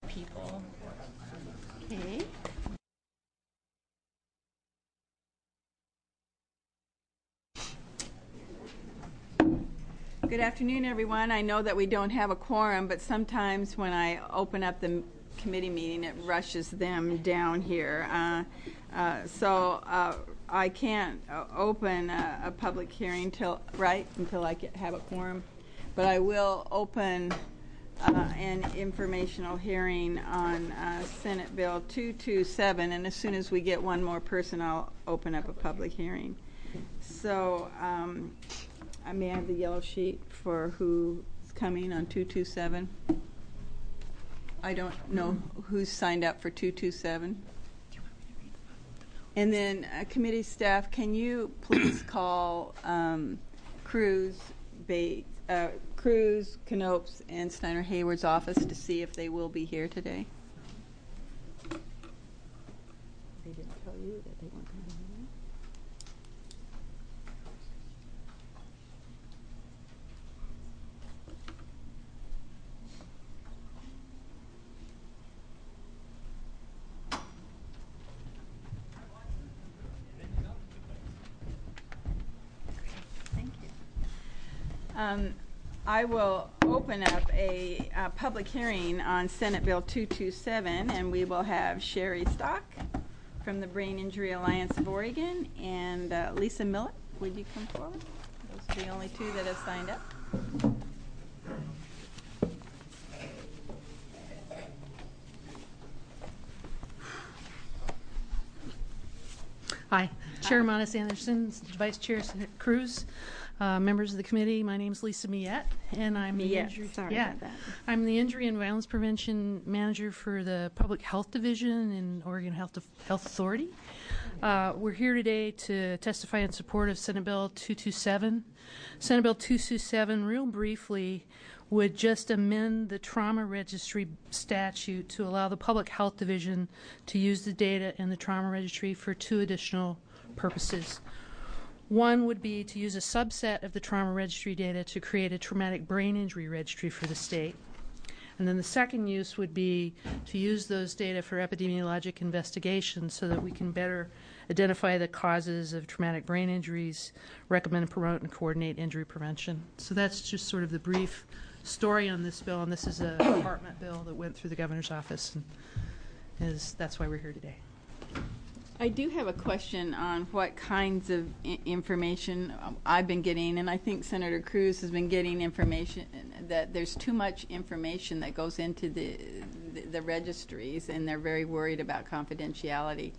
people. Okay. Good afternoon, everyone. I know that we don't have a quorum, but sometimes when I open up the committee meeting, it rushes them down here. So I can't open a public hearing until I have a quorum. But I will open an informational hearing on Senate Bill 227, and as soon as we get one more person, I'll open up a public hearing. So I may have the yellow sheet for who's coming on 227. I don't know who's signed up for 227. And then committee staff, can you please call Cruz, Knopes, and Steiner Hayward's office to see if they will be here today? They didn't tell you that they weren't going to be here? I will open up a public hearing on Senate Bill 227, and we will have Sherry Stock from the Brain Injury Alliance of Oregon and Lisa Millett. Would you come forward? Those are the only two that have signed up. Hi, Chair Monis Anderson, Vice Chair Cruz. Members of the committee, my name is Lisa Millett, and I'm the I'm the Injury and Violence Prevention Manager for the Public Health Division in Oregon Health Authority. We're here today to testify in support of Senate Bill 227. Senate Bill 227, real briefly, would just amend the trauma registry statute to allow the Public Health Division to use the data in the trauma registry for two additional purposes. One would be to use a subset of the trauma registry data to create a traumatic brain injury registry for the state. And then the second use would be to use those data for epidemiologic investigations so that we can better identify the causes of traumatic brain injuries, recommend, promote, and coordinate injury prevention. So that's just sort of the brief story on this bill, and this is a department bill that went through the governor's office, and that's why we're here today. I do have a question on what kinds of information I've been getting, and I think Senator Cruz has been getting information that there's too much information that goes into the registries, and they're very worried about confidentiality.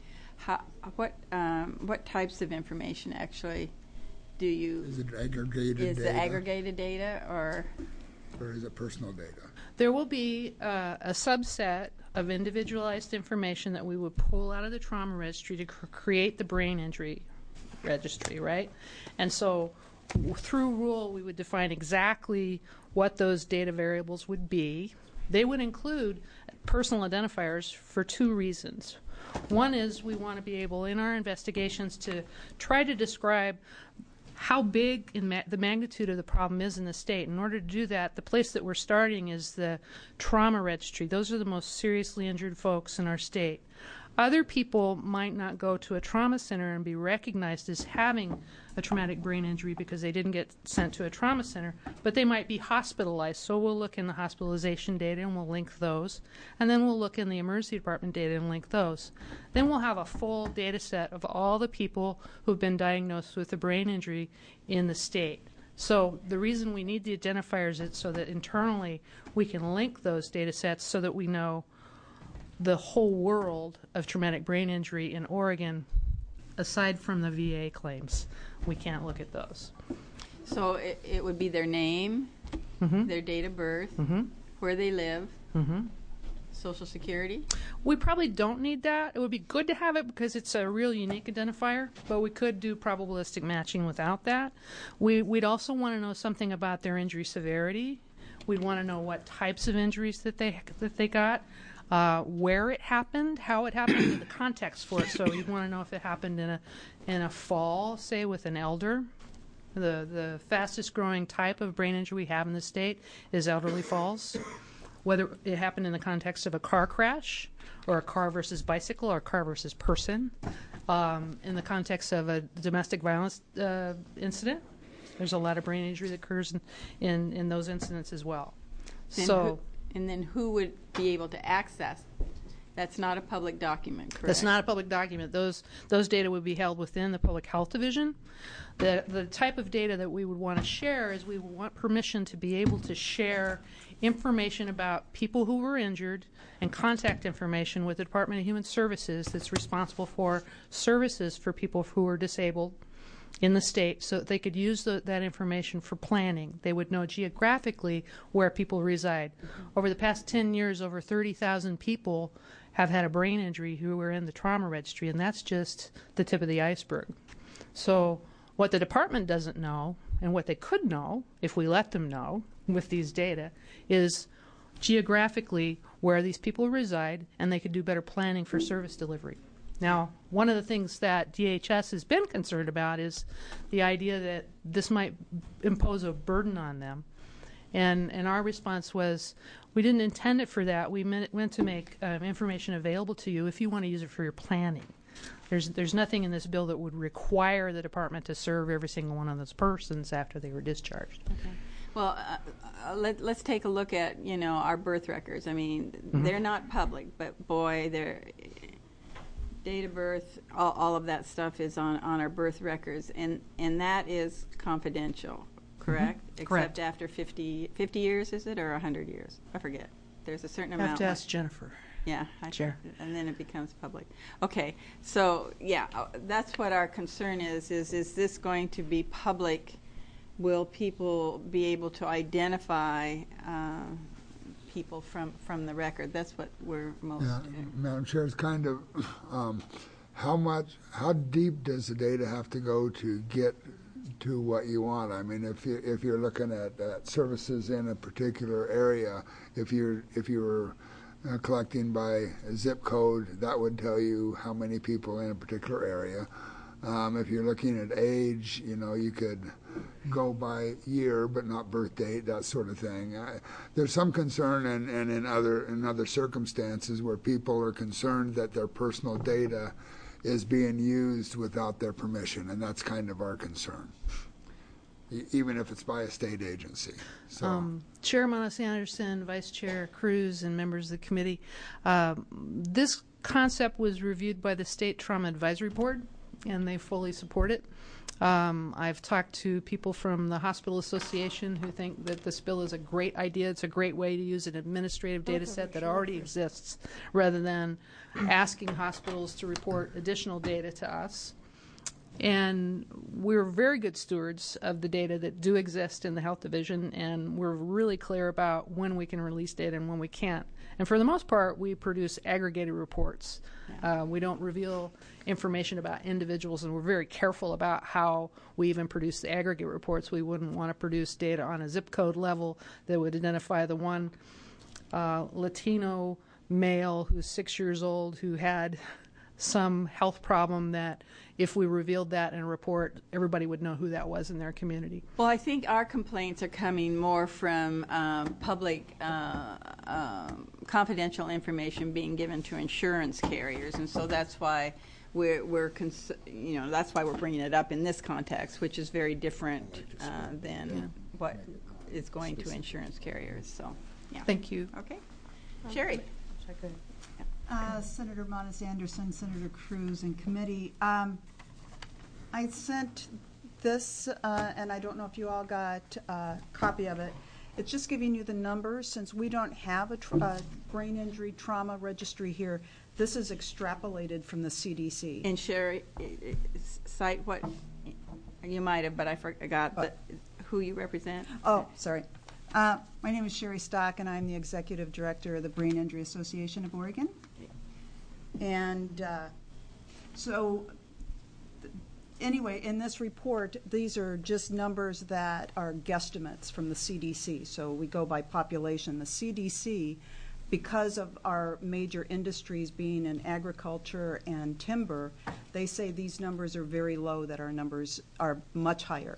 What types of information actually do you? Is it aggregated data? Is it aggregated data or is it personal data? There will be a subset of individualized information that we would pull out of the trauma registry to create the brain injury registry, right? And so through rule, we would define exactly what those data variables would be. They would include personal identifiers for two reasons. One is we want to be able in our investigations to try to describe how big the magnitude of the problem is in the state. In order to do that, the place that we're starting is the trauma registry. Those are the most seriously injured folks in our state. Other people might not go to a trauma center and be recognized as having a traumatic brain injury because they didn't get sent to a trauma center, but they might be hospitalized. So we'll look in the hospitalization data and we'll link those. And then we'll look in the emergency department data and link those. Then we'll have a full data set of all the people who've been diagnosed with a brain injury in the state. So the reason we need the identifiers is so that internally we can link those data sets so that we know the whole world of traumatic brain injury in Oregon, aside from the VA claims. We can't look at those. So it would be their name, their date of birth, where they live, Social Security? We probably don't need that. It would be good to have it because it's a real unique identifier, but we could do probabilistic matching without that. We'd also want to know something about their injury severity. We'd want to know what types of injuries that they got. Where it happened, how it happened, and the context for it. So you'd want to know if it happened in a fall, say with an elder. The fastest growing type of brain injury we have in the state is elderly falls. whether it happened in the context of a car crash or a car versus bicycle or a car versus person, in the context of a domestic violence incident. There's a lot of brain injury that occurs in those incidents as well. And then who would be able to access? That's not a public document, correct? That's not a public document. Those data would be held within the Public Health Division. The type of data that we would want to share is we would want permission to be able to share information about people who were injured and contact information with the Department of Human Services that's responsible for services for people who are disabled in the state, so that they could use that information for planning. They would know geographically where people reside. Over the past 10 years, over 30,000 people have had a brain injury who were in the trauma registry, and that's just the tip of the iceberg. So what the department doesn't know, and what they could know if we let them know with these data, is geographically where these people reside, and they could do better planning for service delivery. Now, one of the things that DHS has been concerned about is the idea that this might impose a burden on them. And our response was, we didn't intend it for that. We meant to make information available to you if you want to use it for your planning. There's nothing in this bill that would require the department to serve every single one of those persons after they were discharged. Okay. Well, let's take a look at, our birth records. I mean, they're not public, but boy, they're date of birth, all of that stuff is on our birth records, and that is confidential, correct? Correct. Except after 50 years, is it, or 100 years? I forget. There's a certain amount. I have to ask Jennifer. Yeah. Sure. And then it becomes public. Okay. So, yeah, that's what our concern is this going to be public? Will people be able to identify people from the record? That's what we're most. Yeah, Madam Chair, it's kind of how deep does the data have to go to get to what you want? I mean, if you're looking at services in a particular area, if you're collecting by a zip code, that would tell you how many people in a particular area. If you're looking at age, you could go by year but not birth date, that sort of thing. There's some concern and in other circumstances where people are concerned that their personal data is being used without their permission, and that's kind of our concern, even if it's by a state agency. So. Chair Monos-Anderson, Vice Chair Cruz, and members of the committee, this concept was reviewed by the State Trauma Advisory Board, and they fully support it. I've talked to people from the Hospital Association who think that this bill is a great idea. It's a great way to use an administrative data set that already exists rather than asking hospitals to report additional data to us. And we're very good stewards of the data that do exist in the Health Division, and we're really clear about when we can release data and when we can't. And for the most part, we produce aggregated reports. We don't reveal information about individuals, and we're very careful about how we even produce the aggregate reports. We wouldn't want to produce data on a zip code level that would identify the one Latino male who's 6 years old who had some health problem that if we revealed that in a report, everybody would know who that was in their community. Well, I think our complaints are coming more from public confidential information being given to insurance carriers, and so that's why that's why we're bringing it up in this context, which is very different than what is going to insurance carriers. So, yeah. Thank you. Okay, Sherry. Senator Monos-Anderson, Senator Cruz, and committee. I sent this, and I don't know if you all got a copy of it. It's just giving you the numbers. Since we don't have a brain injury trauma registry here, this is extrapolated from the CDC. And Sherry, cite what you might have, but I forgot who you represent. Oh, sorry. My name is Sherry Stock, and I'm the Executive Director of the Brain Injury Association of Oregon. And anyway, in this report, these are just numbers that are guesstimates from the CDC. So we go by population. The CDC, because of our major industries being in agriculture and timber, they say these numbers are very low, that our numbers are much higher.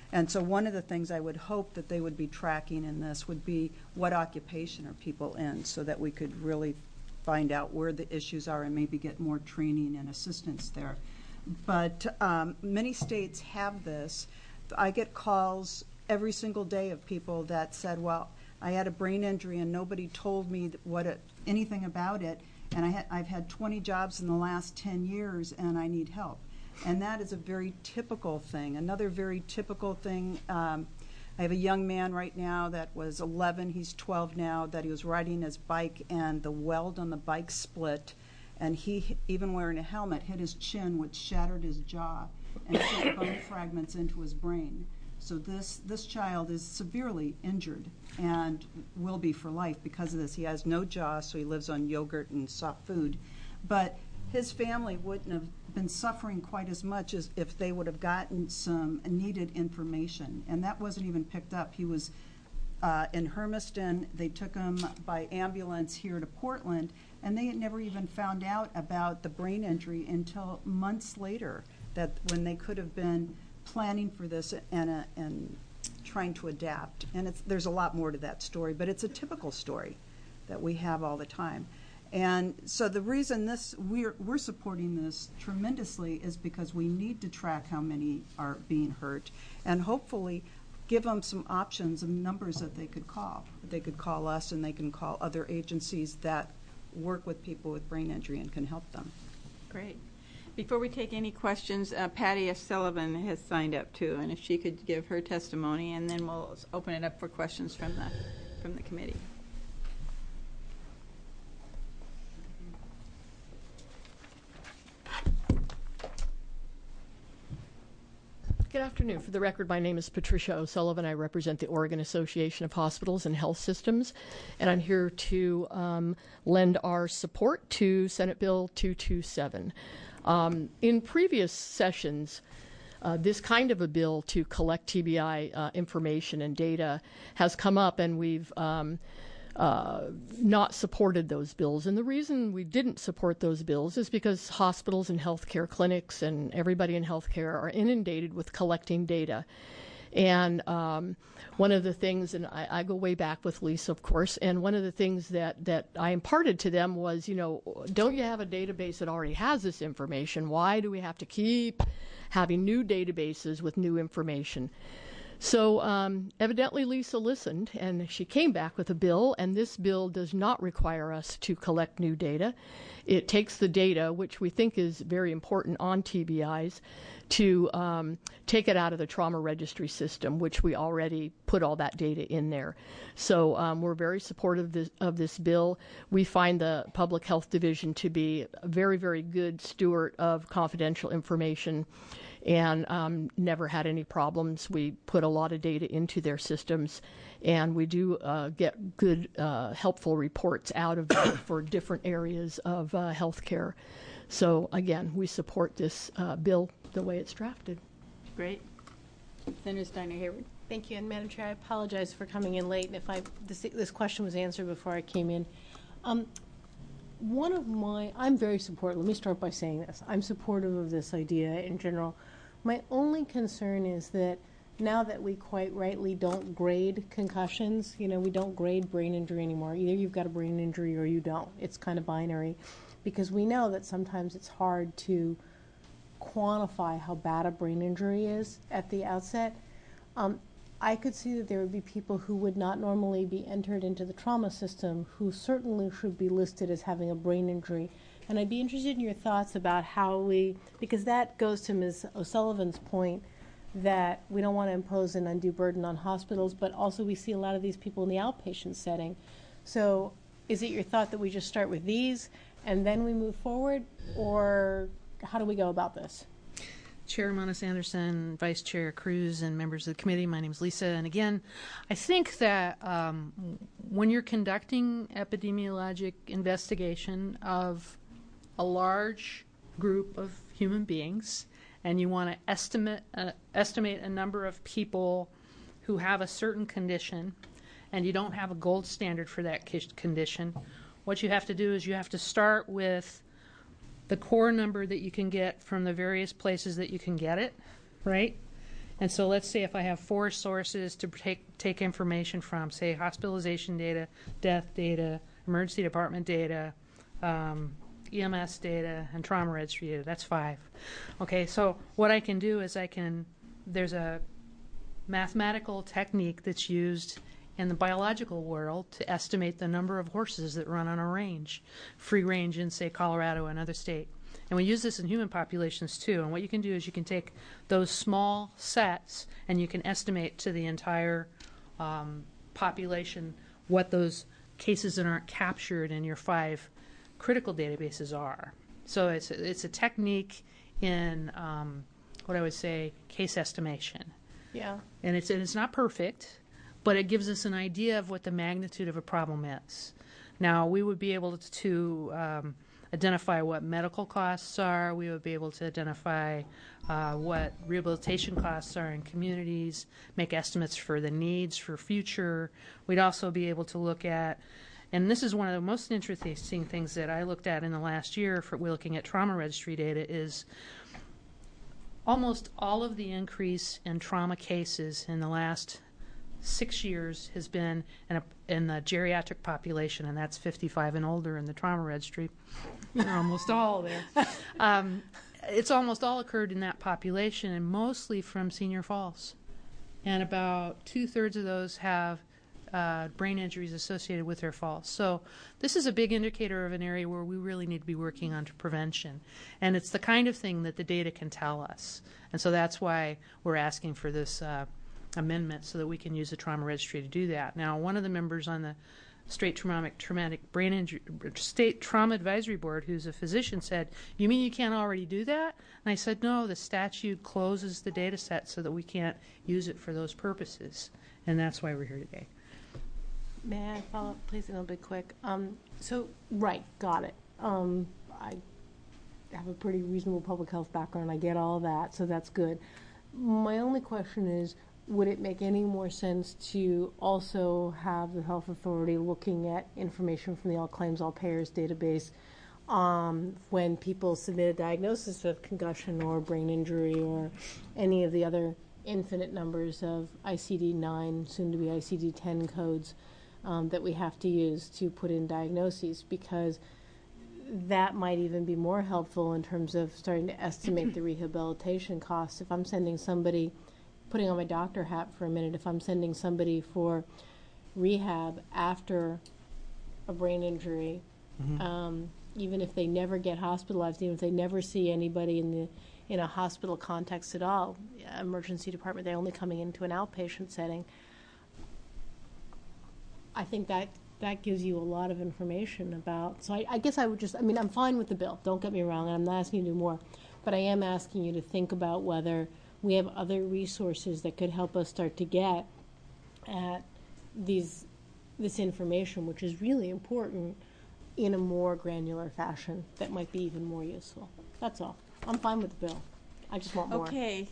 And so one of the things I would hope that they would be tracking in this would be what occupation are people in, so that we could really find out where the issues are and maybe get more training and assistance there. But many states have this. I get calls every single day of people that said, well, I had a brain injury and nobody told me anything about it, and I've had 20 jobs in the last 10 years and I need help. And that is a very typical thing. Another very typical thing, I have a young man right now that was 11, he's 12 now, that he was riding his bike and the weld on the bike split, and he, even wearing a helmet, hit his chin, which shattered his jaw and sent bone fragments into his brain. So this child is severely injured and will be for life because of this. He has no jaw, so he lives on yogurt and soft food. But his family wouldn't have been suffering quite as much as if they would have gotten some needed information. And that wasn't even picked up. He was in Hermiston. They took him by ambulance here to Portland, and they had never even found out about the brain injury until months later, that when they could have been planning for this and trying to adapt. And there's a lot more to that story, but it's a typical story that we have all the time. And so the reason we're supporting this tremendously is because we need to track how many are being hurt and hopefully give them some options and numbers that they could call. They could call us and they can call other agencies that work with people with brain injury and can help them. Great. Before we take any questions, Patty S. Sullivan has signed up too, and if she could give her testimony, and then we'll open it up for questions from the committee. Good afternoon. For the record, my name is Patricia O'Sullivan. I represent the Oregon Association of Hospitals and Health Systems, and I'm here to lend our support to Senate Bill 227. In previous sessions, this kind of a bill to collect TBI information and data has come up, and we've not supported those bills. And the reason we didn't support those bills is because hospitals and healthcare clinics and everybody in healthcare are inundated with collecting data. And one of the things, and I go way back with Lisa, of course, and one of the things that I imparted to them was, don't you have a database that already has this information? Why do we have to keep having new databases with new information? So evidently Lisa listened, and she came back with a bill, and this bill does not require us to collect new data. It takes the data, which we think is very important on TBIs, to take it out of the trauma registry system, which we already put all that data in there. So we're very supportive of this bill. We find the Public Health Division to be a very, very good steward of confidential information, and never had any problems. We put a lot of data into their systems, and we do get good, helpful reports out of them for different areas of healthcare. So again, we support this bill the way it's drafted. Great. Senator Steiner Hayward. Thank you. And Madam Chair, I apologize for coming in late, and if this question was answered before I came in. I'm very supportive. Let me start by saying this. I'm supportive of this idea in general. My only concern is that now that we quite rightly don't grade concussions, we don't grade brain injury anymore. Either you've got a brain injury or you don't. It's kind of binary, because we know that sometimes it's hard to quantify how bad a brain injury is at the outset. I could see that there would be people who would not normally be entered into the trauma system who certainly should be listed as having a brain injury. And I'd be interested in your thoughts about because that goes to Ms. O'Sullivan's point that we don't want to impose an undue burden on hospitals, but also we see a lot of these people in the outpatient setting. So is it your thought that we just start with these and then we move forward, or how do we go about this? Chair Monis Anderson, Vice Chair Cruz, and members of the committee, my name is Lisa. And again, I think that when you're conducting epidemiologic investigation of a large group of human beings, and you want to estimate a number of people who have a certain condition, and you don't have a gold standard for that condition, what you have to do is you have to start with the core number that you can get from the various places that you can get it, right? And so let's say if I have 4 sources to take information from, say, hospitalization data, death data, emergency department data, EMS data, and trauma registry data. That's 5. Okay, so what I can do is there's a mathematical technique that's used in the biological world to estimate the number of horses that run on a range, free range in, say, Colorado, another state. And we use this in human populations too. And what you can do is you can take those small sets and you can estimate to the entire population what those cases that aren't captured in your 5 critical databases are. So it's a technique in what I would say case estimation. Yeah. And it's not perfect, but it gives us an idea of what the magnitude of a problem is. Now, we would be able to identify what medical costs are. We would be able to identify what rehabilitation costs are in communities, make estimates for the needs for future. We'd also be able to look at, and this is one of the most interesting things that I looked at in the last year for looking at trauma registry data, is almost all of the increase in trauma cases in the last 6 years has been in the geriatric population, and that's 55 and older in the trauma registry. They're almost all there. It's almost all occurred in that population, and mostly from Senior Falls. And about 2/3 of those have brain injuries associated with their falls. So this is a big indicator of an area where we really need to be working on prevention. And it's the kind of thing that the data can tell us. And so that's why we're asking for this amendment so that we can use the trauma registry to do that. Now, one of the members on the State Traumatic Brain Injury State Trauma Advisory Board, who's a physician, said, "You mean you can't already do that?" And I said, "No, the statute closes the data set so that we can't use it for those purposes." And that's why we're here today. May I follow up, please, a little bit quick? Right, got it. I have a pretty reasonable public health background. I get all that, so that's good. My only question is, would it make any more sense to also have the health authority looking at information from the All Claims, All Payers database when people submit a diagnosis of concussion or brain injury or any of the other infinite numbers of ICD-9, soon to be ICD-10 codes that we have to use to put in diagnoses, because that might even be more helpful in terms of starting to estimate the rehabilitation costs. If I'm sending somebody, putting on my doctor hat for a minute, if I'm sending somebody for rehab after a brain injury, even if they never get hospitalized, even if they never see anybody in a hospital context at all, emergency department, they're only coming into an outpatient setting, I think that gives you a lot of information about. So I guess I would just, I'm fine with the bill, don't get me wrong, and I'm not asking you to do more, but I am asking you to think about whether we have other resources that could help us start to get at this information, which is really important, in a more granular fashion that might be even more useful. That's all. I'm fine with the bill. I just want more. Okay.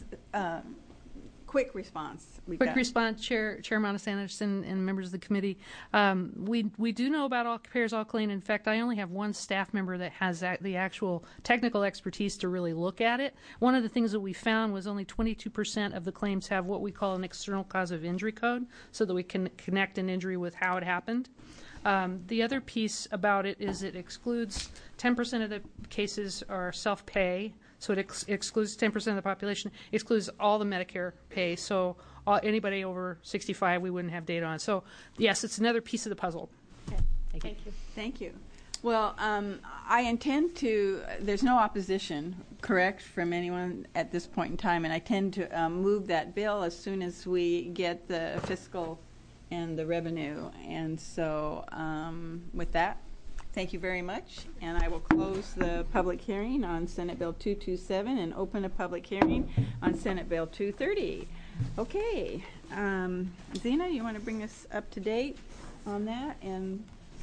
Quick response. Quick response, Chair Monis Anderson and members of the committee. We do know about All Payers, All Claims. In fact, I only have one staff member that has the actual technical expertise to really look at it. One of the things that we found was only 22% of the claims have what we call an external cause of injury code, so that we can connect an injury with how it happened. The other piece about it is it excludes 10% of the cases are self-pay. So it excludes 10% of the population, excludes all the Medicare pay. So anybody over 65, we wouldn't have data on. So yes, it's another piece of the puzzle. Okay. Thank you. Thank you. Well, I intend to, there's no opposition, correct, from anyone at this point in time, and I tend to move that bill as soon as we get the fiscal and the revenue. And so with that, thank you very much, and I will close the public hearing on Senate Bill 227 and open a public hearing on Senate Bill 230. Okay, Zena, you want to bring us up to date on that? And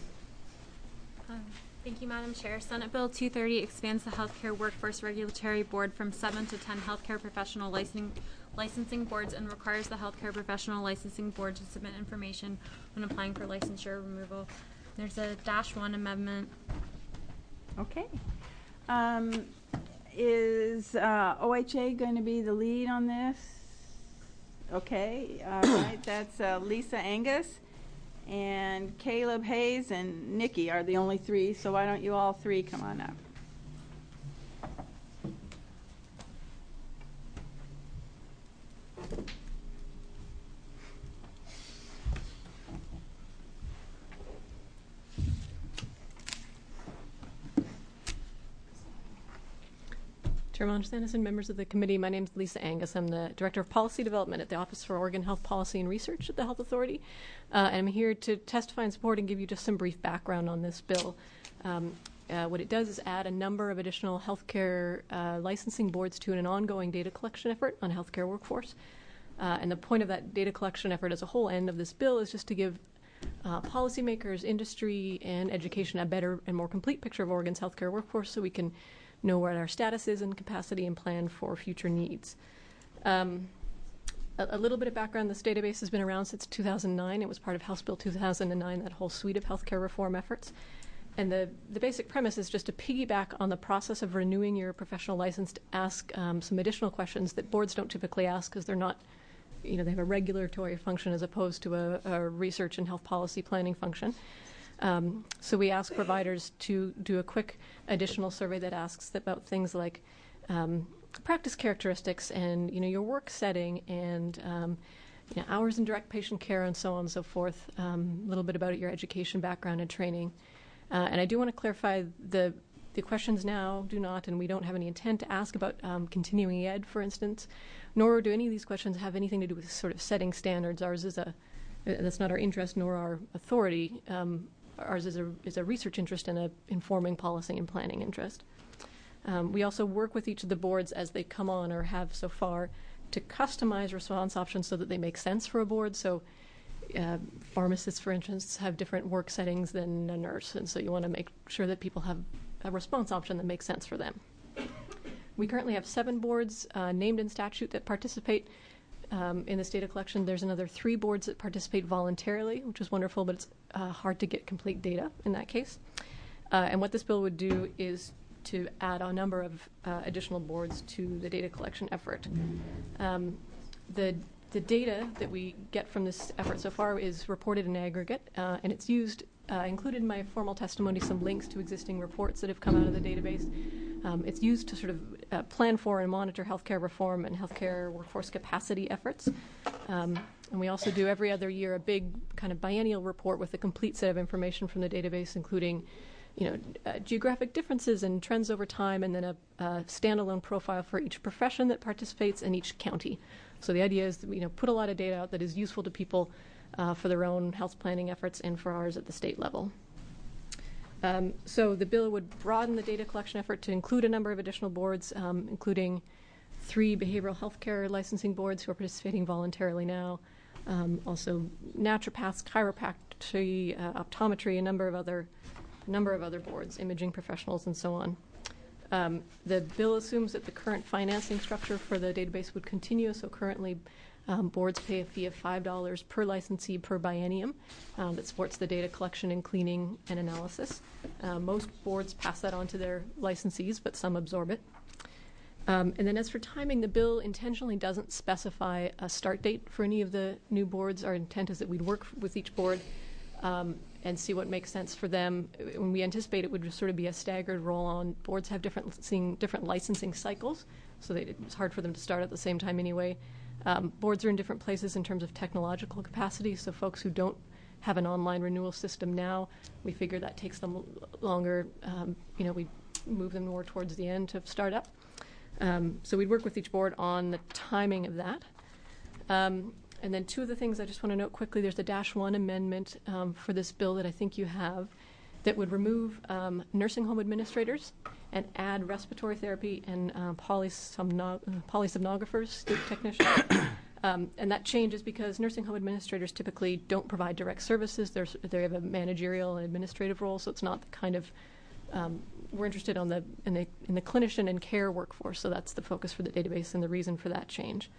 thank you, Madam Chair. Senate Bill 230 expands the Healthcare Workforce Regulatory Board from 7 to 10 healthcare professional licensing boards and requires the Healthcare Professional Licensing Board to submit information when applying for licensure removal. There's a -1 amendment. okay. Is OHA going to be the lead on this? Okay, all right, that's Lisa Angus and Caleb Hayes and Nikki are the only three, so why don't you all three come on up? Chairman Anderson, members of the committee, my name is Lisa Angus. I'm the Director of Policy Development at the Office for Oregon Health Policy and Research at the Health Authority. And I'm here to testify in support and give you just some brief background on this bill. What it does is add a number of additional healthcare licensing boards to an ongoing data collection effort on healthcare workforce. And the point of that data collection effort as a whole end of this bill is just to give policymakers, industry, and education a better and more complete picture of Oregon's healthcare workforce so we can know what our status is and capacity and plan for future needs. A little bit of background, this database has been around since 2009. It was part of House Bill 2009, that whole suite of healthcare reform efforts. And the basic premise is just to piggyback on the process of renewing your professional license to ask some additional questions that boards don't typically ask because they're not, they have a regulatory function as opposed to a research and health policy planning function. So we ask providers to do a quick additional survey that asks about things like practice characteristics and your work setting and hours in direct patient care and so on and so forth. A little bit about your education background and training. And I do want to clarify the questions now do not, and we don't have any intent to ask about continuing ed, for instance, nor do any of these questions have anything to do with sort of setting standards. Ours is that's not our interest nor our authority. Ours is a research interest and a informing policy and planning interest. We also work with each of the boards as they come on or have so far to customize response options so that they make sense for a board. So pharmacists, for instance, have different work settings than a nurse, and so you want to make sure that people have a response option that makes sense for them. We currently have 7 boards named in statute that participate in this data collection. There's another 3 boards that participate voluntarily, which is wonderful, but it's hard to get complete data in that case. And what this bill would do is to add a number of additional boards to the data collection effort. The data that we get from this effort so far is reported in aggregate, and it's used, included in my formal testimony, some links to existing reports that have come out of the database. It's used to sort of plan for and monitor healthcare reform and healthcare workforce capacity efforts. And we also do every other year a big kind of biennial report with a complete set of information from the database, including geographic differences and trends over time, and then a standalone profile for each profession that participates in each county. So the idea is that put a lot of data out that is useful to people for their own health planning efforts and for ours at the state level. So the bill would broaden the data collection effort to include a number of additional boards, including 3 behavioral health care licensing boards who are participating voluntarily now, also naturopaths, chiropractic, optometry, a number of other boards, imaging professionals, and so on. The bill assumes that the current financing structure for the database would continue. So currently, boards pay a fee of $5 per licensee per biennium that supports the data collection and cleaning and analysis. Most boards pass that on to their licensees, but some absorb it. And then as for timing, the bill intentionally doesn't specify a start date for any of the new boards. Our intent is that we'd work with each board and see what makes sense for them. When we anticipate it would just sort of be a staggered roll-on. Boards have different licensing cycles, so it's hard for them to start at the same time anyway. Boards are in different places in terms of technological capacity, so folks who don't have an online renewal system now, we figure that takes them longer. We move them more towards the end to start up. So we'd work with each board on the timing of that. And then 2 of the things I just want to note quickly, there's the -1 amendment for this bill that I think you have that would remove nursing home administrators and add respiratory therapy and polysomnographers, state technicians. And that change is because nursing home administrators typically don't provide direct services. They have a managerial and administrative role, so it's not the kind of we're interested in the clinician and care workforce, so that's the focus for the database and the reason for that change.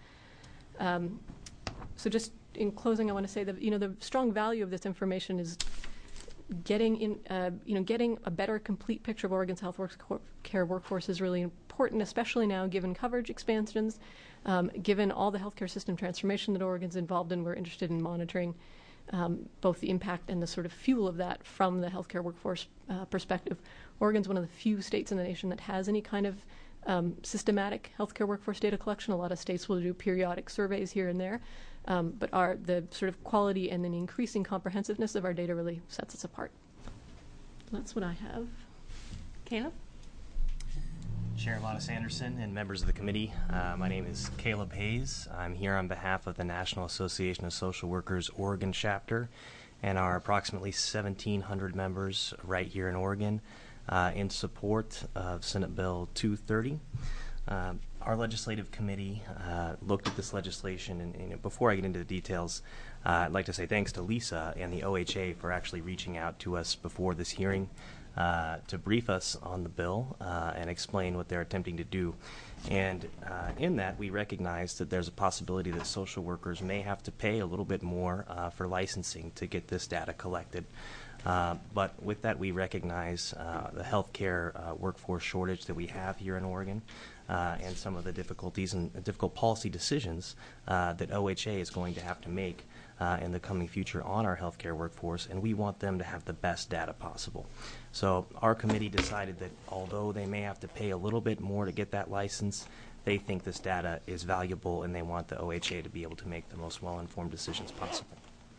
So just in closing, I want to say that the strong value of this information is getting a better complete picture of Oregon's health care workforce is really important, especially now given coverage expansions, given all the healthcare system transformation that Oregon's involved in. We're interested in monitoring both the impact and the sort of fuel of that from the healthcare workforce perspective. Oregon's one of the few states in the nation that has any kind of systematic healthcare workforce data collection. A lot of states will do periodic surveys here and there, but the sort of quality and then increasing comprehensiveness of our data really sets us apart. That's what I have. Caleb? Chair Lotta Sanderson and members of the committee, my name is Caleb Hayes. I'm here on behalf of the National Association of Social Workers Oregon chapter and our approximately 1,700 members right here in Oregon in support of Senate Bill 230. Our legislative committee looked at this legislation, and before I get into the details, I'd like to say thanks to Lisa and the OHA for actually reaching out to us before this hearing to brief us on the bill and explain what they're attempting to do. And in that, we recognize that there's a possibility that social workers may have to pay a little bit more for licensing to get this data collected. But with that, we recognize the healthcare workforce shortage that we have here in Oregon and some of the difficulties and difficult policy decisions that OHA is going to have to make in the coming future on our healthcare workforce, and we want them to have the best data possible. So our committee decided that although they may have to pay a little bit more to get that license, they think this data is valuable and they want the OHA to be able to make the most well-informed decisions possible.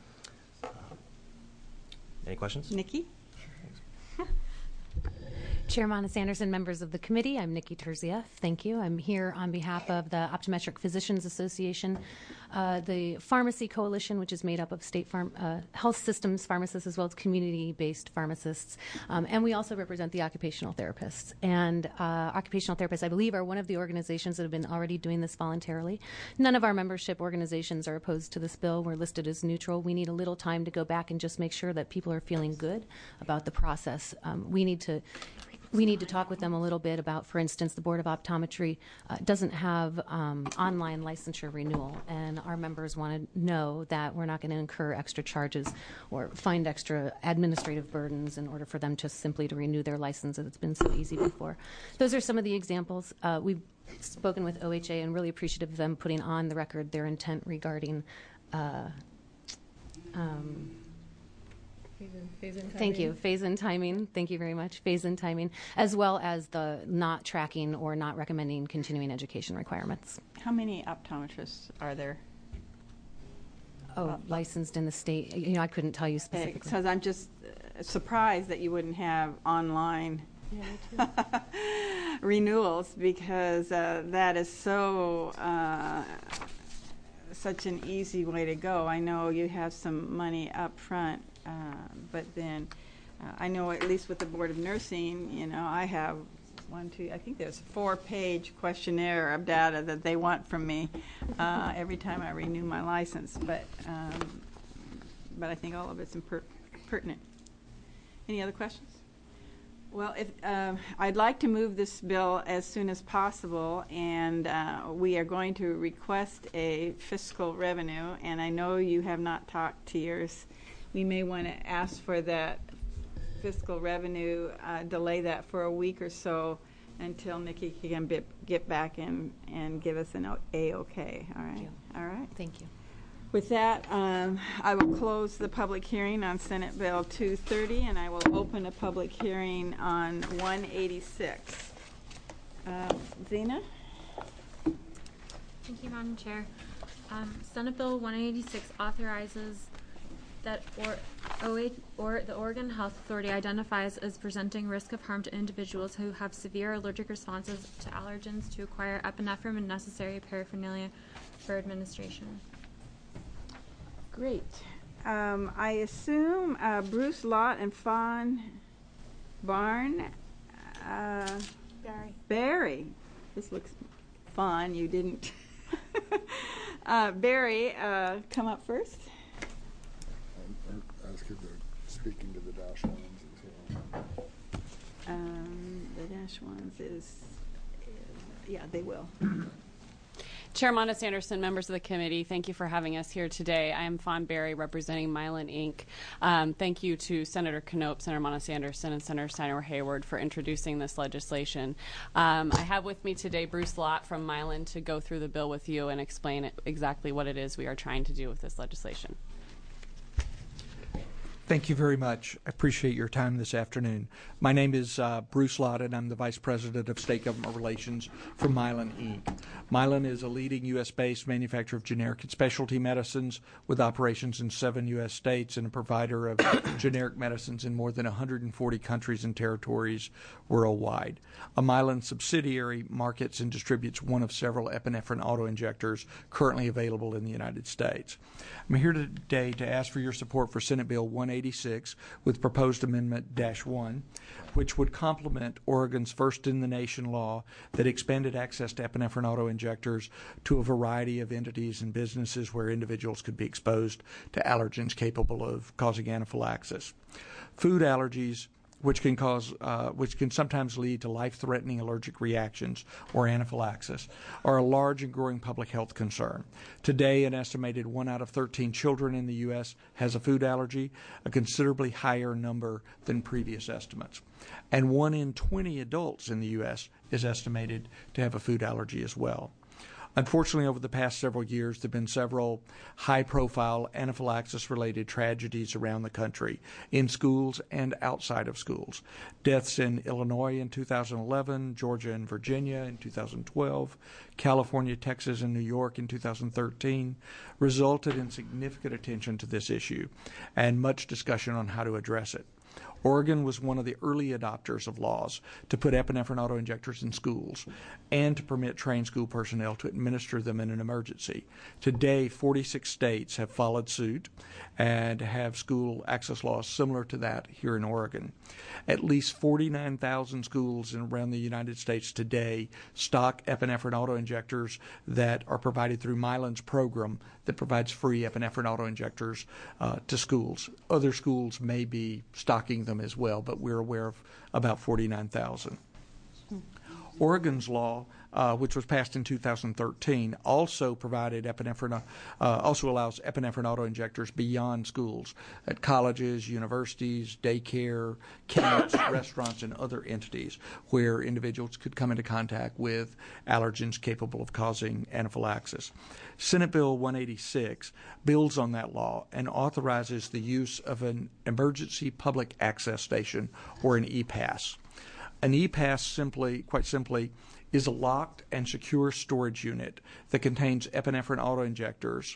Any questions? Nikki? Chair Mana Sanderson, members of the committee, I'm Nikki Terzieff. Thank you. I'm here on behalf of the Optometric Physicians Association, the Pharmacy Coalition, which is made up of state health systems pharmacists as well as community-based pharmacists, and we also represent the occupational therapists. And occupational therapists, I believe, are one of the organizations that have been already doing this voluntarily. None of our membership organizations are opposed to this bill. We're listed as neutral. We need a little time to go back and just make sure that people are feeling good about the process. We need to talk with them a little bit about, for instance, the Board of Optometry doesn't have online licensure renewal, and our members want to know that we're not going to incur extra charges or find extra administrative burdens in order for them just simply to renew their license. It's been so easy before. Those are some of the examples. We've spoken with OHA and really appreciative of them putting on the record their intent regarding Thank you. Phase-in timing. Thank you very much. Phase-in timing, as well as the not tracking or not recommending continuing education requirements. How many optometrists are there? Oh, licensed in the state. You know, I couldn't tell you specifically. Because I'm just surprised that you wouldn't have online renewals, because that is so such an easy way to go. I know you have some money up front. But then I know at least with the Board of Nursing, you know, I have I think there's a 4-page questionnaire of data that they want from me every time I renew my license. But I think all of it's pertinent. Any other questions? Well, I'd like to move this bill as soon as possible, and we are going to request a fiscal revenue, and I know you have not talked to yours. We may want to ask for that fiscal revenue, delay that for a week or so until Nikki can get back and give us an A-OK. All right? All right. Thank you. With that, I will close the public hearing on Senate Bill 230, and I will open a public hearing on 186. Zena? Thank you, Madam Chair. Senate Bill 186 authorizes that the Oregon Health Authority identifies as presenting risk of harm to individuals who have severe allergic responses to allergens to acquire epinephrine and necessary paraphernalia for administration. Great. I assume Bruce Lott and Fawn Barn. Barry. This looks fun. You didn't. Barry, come up first. Ask if they're speaking to the dash ones as well. The dash ones is yeah, they will. Chair Montes Anderson, members of the committee, thank you for having us here today. I am Fawn Berry, representing Mylan Inc. Thank you to Senator Knope, Senator Montes Anderson, and Senator Steiner Hayward for introducing this legislation. I have with me today Bruce Lott from Mylan to go through the bill with you and explain exactly what it is we are trying to do with this legislation. Thank you very much. I appreciate your time this afternoon. My name is Bruce Lott, and I'm the Vice President of State Government Relations for Mylan Inc. Mylan is a leading U.S.-based manufacturer of generic and specialty medicines with operations in 7 U.S. states and a provider of generic medicines in more than 140 countries and territories worldwide. A Mylan subsidiary markets and distributes one of several epinephrine autoinjectors currently available in the United States. I'm here today to ask for your support for Senate Bill 186 with proposed amendment -1, which would complement Oregon's first-in-the-nation law that expanded access to epinephrine autoinjectors to a variety of entities and businesses where individuals could be exposed to allergens capable of causing anaphylaxis. Food allergies, which can sometimes lead to life-threatening allergic reactions or anaphylaxis, are a large and growing public health concern. Today, an estimated 1 out of 13 children in the U.S. has a food allergy, a considerably higher number than previous estimates. And 1 in 20 adults in the U.S. is estimated to have a food allergy as well. Unfortunately, over the past several years, there have been several high-profile anaphylaxis-related tragedies around the country, in schools and outside of schools. Deaths in Illinois in 2011, Georgia and Virginia in 2012, California, Texas, and New York in 2013 resulted in significant attention to this issue and much discussion on how to address it. Oregon was one of the early adopters of laws to put epinephrine autoinjectors in schools and to permit trained school personnel to administer them in an emergency. Today, 46 states have followed suit and have school access laws similar to that here in Oregon. At least 49,000 schools around the United States today stock epinephrine autoinjectors that are provided through Mylan's program that provides free epinephrine autoinjectors to schools. Other schools may be stocking them as well, but we're aware of about 49,000. Oregon's law, which was passed in 2013, also provided also allows epinephrine autoinjectors beyond schools at colleges, universities, daycare, camps, restaurants, and other entities where individuals could come into contact with allergens capable of causing anaphylaxis. Senate Bill 186 builds on that law and authorizes the use of an emergency public access station, or an EPAS. An EPAS, quite simply, is a locked and secure storage unit that contains epinephrine autoinjectors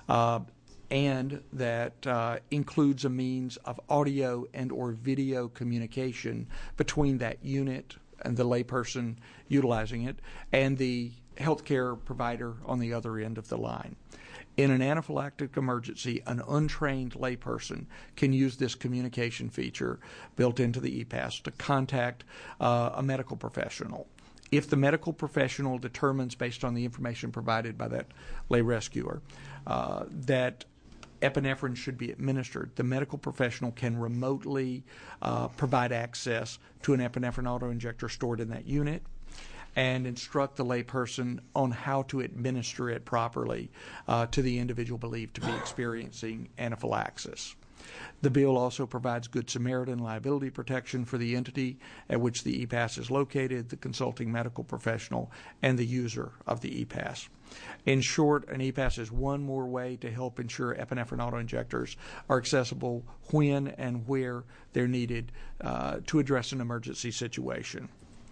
and that includes a means of audio and or video communication between that unit and the layperson utilizing it and the healthcare provider on the other end of the line. In an anaphylactic emergency, an untrained layperson can use this communication feature built into the EPAS to contact a medical professional. If the medical professional determines, based on the information provided by that lay rescuer, that epinephrine should be administered, the medical professional can remotely provide access to an epinephrine autoinjector stored in that unit and instruct the layperson on how to administer it properly to the individual believed to be experiencing anaphylaxis. The bill also provides Good Samaritan liability protection for the entity at which the EPAS is located, the consulting medical professional, and the user of the EPAS. In short, an EPAS is one more way to help ensure epinephrine autoinjectors are accessible when and where they're needed to address an emergency situation.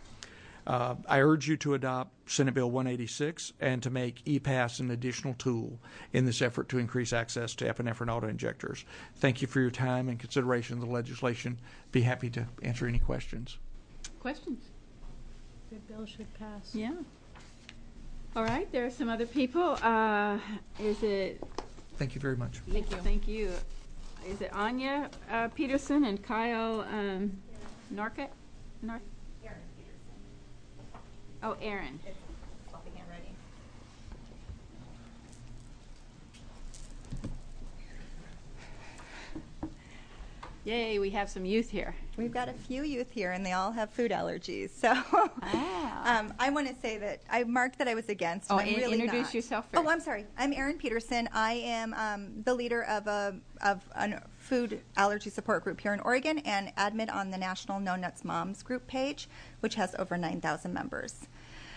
I urge you to adopt Senate Bill 186 and to make EPAS an additional tool in this effort to increase access to epinephrine autoinjectors. Thank you for your time and consideration of the legislation. Be happy to answer any questions. Questions? The bill should pass. Yeah. All right, there are some other people. Is it? Thank you very much. Thank you. Thank you. Is it Anya Peterson and Kyle Norkett? Oh, Aaron. Yay, we have some youth here. We've got a few youth here, and they all have food allergies. So I want to say that I marked that I was against. Oh, and I'm really introduce not. yourself first. Oh, I'm sorry. I'm Erin Peterson. I am the leader of a food allergy support group here in Oregon and admin on the National No Nuts Moms group page, which has over 9,000 members.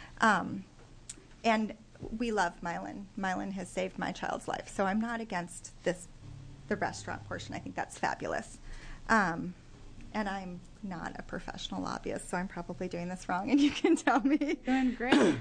And we love Mylan. Mylan has saved my child's life, so I'm not against the restaurant portion. I think that's fabulous. And I'm not a professional lobbyist, so I'm probably doing this wrong, and you can tell me. Doing great.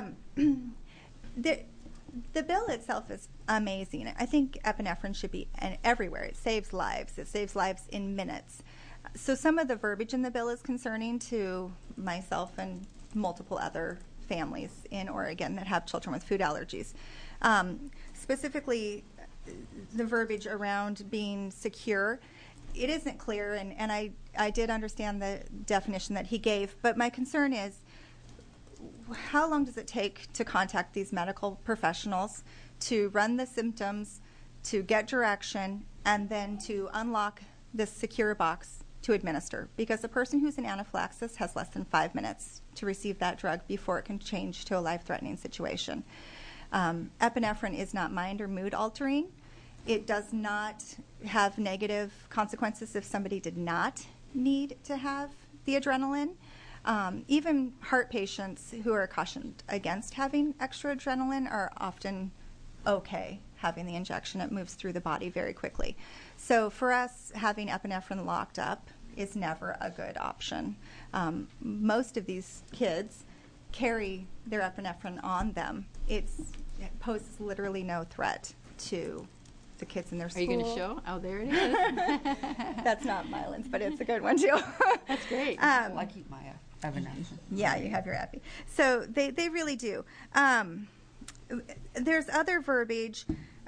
The bill itself is amazing. I think epinephrine should be everywhere. It saves lives. It saves lives in minutes. So some of the verbiage in the bill is concerning to myself and multiple other families in Oregon that have children with food allergies. Specifically, the verbiage around being secure, it isn't clear, and I did understand the definition that he gave, but my concern is, how long does it take to contact these medical professionals to run the symptoms, to get direction, and then to unlock this secure box to administer? Because a person who's in anaphylaxis has less than 5 minutes to receive that drug before it can change to a life-threatening situation. Epinephrine is not mind or mood altering. It does not have negative consequences if somebody did not need to have the adrenaline. Even heart patients who are cautioned against having extra adrenaline are often okay having the injection. It moves through the body very quickly. So for us, having epinephrine locked up is never a good option. Most of these kids carry their epinephrine on them. It poses literally no threat to the kids in their school. Are you going to show? Oh, there it is. That's not Mylan's, but it's a good one too. That's great. I keep my epinephrine. Yeah, you have your epi. So they really do. There's other verbiage,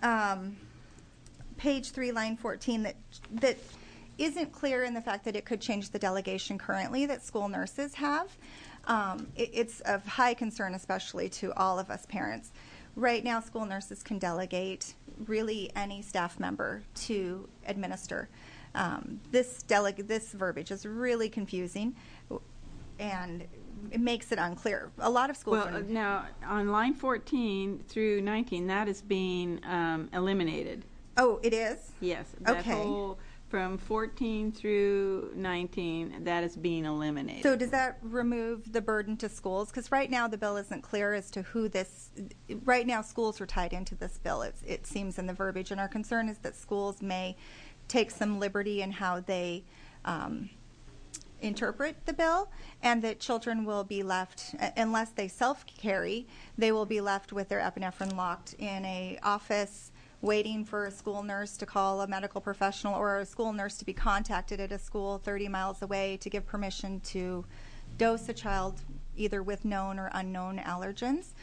page 3, line 14, that isn't clear in the fact that it could change the delegation currently that school nurses have. It's of high concern, especially to all of us parents. Right now, school nurses can delegate really any staff member to administer. This verbiage is really confusing, and it makes it unclear. A lot of schools Well, now, on line 14 through 19, that is being eliminated. Oh, it is? Yes. That Okay. whole, from 14 through 19, that is being eliminated. So does that remove the burden to schools? Because right now the bill isn't clear as to who this. Right now schools are tied into this bill. It seems in the verbiage, and our concern is that schools may take some liberty in how they interpret the bill, and that children will be left, unless they self-carry, they will be left with their epinephrine locked in a office, waiting for a school nurse to call a medical professional or a school nurse to be contacted at a school 30 miles away to give permission to dose a child either with known or unknown allergens.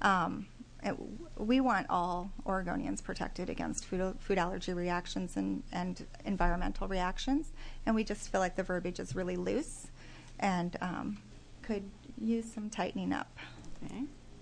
We want all Oregonians protected against food allergy reactions and environmental reactions, and we just feel like the verbiage is really loose and could use some tightening up. Okay.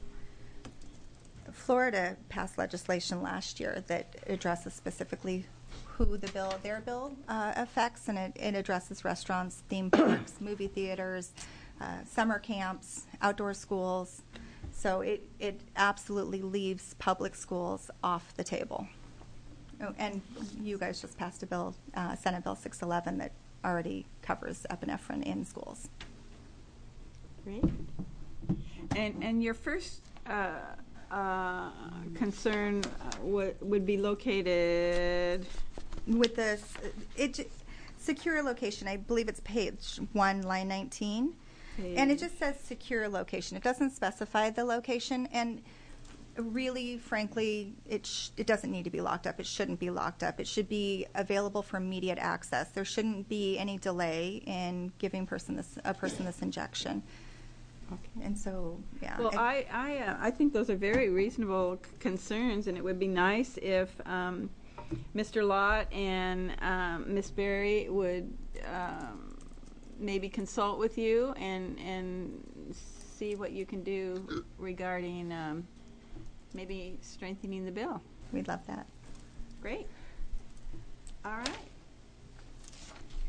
Florida passed legislation last year that addresses specifically who their bill affects, and it addresses restaurants, theme parks, movie theaters, summer camps, outdoor schools. So it absolutely leaves public schools off the table. Oh, and you guys just passed a bill, Senate Bill 611, that already covers epinephrine in schools. Great. And your first concern would be located with this secure location. I believe it's page 1, line 19. And it just says secure location. It doesn't specify the location, and really, frankly, it doesn't need to be locked up. It shouldn't be locked up. It should be available for immediate access. There shouldn't be any delay in giving a person this injection. Okay. And so, yeah. Well, I think those are very reasonable concerns, and it would be nice if Mr. Lott and Ms. Berry would maybe consult with you and see what you can do regarding maybe strengthening the bill. We'd love that. Great. All right.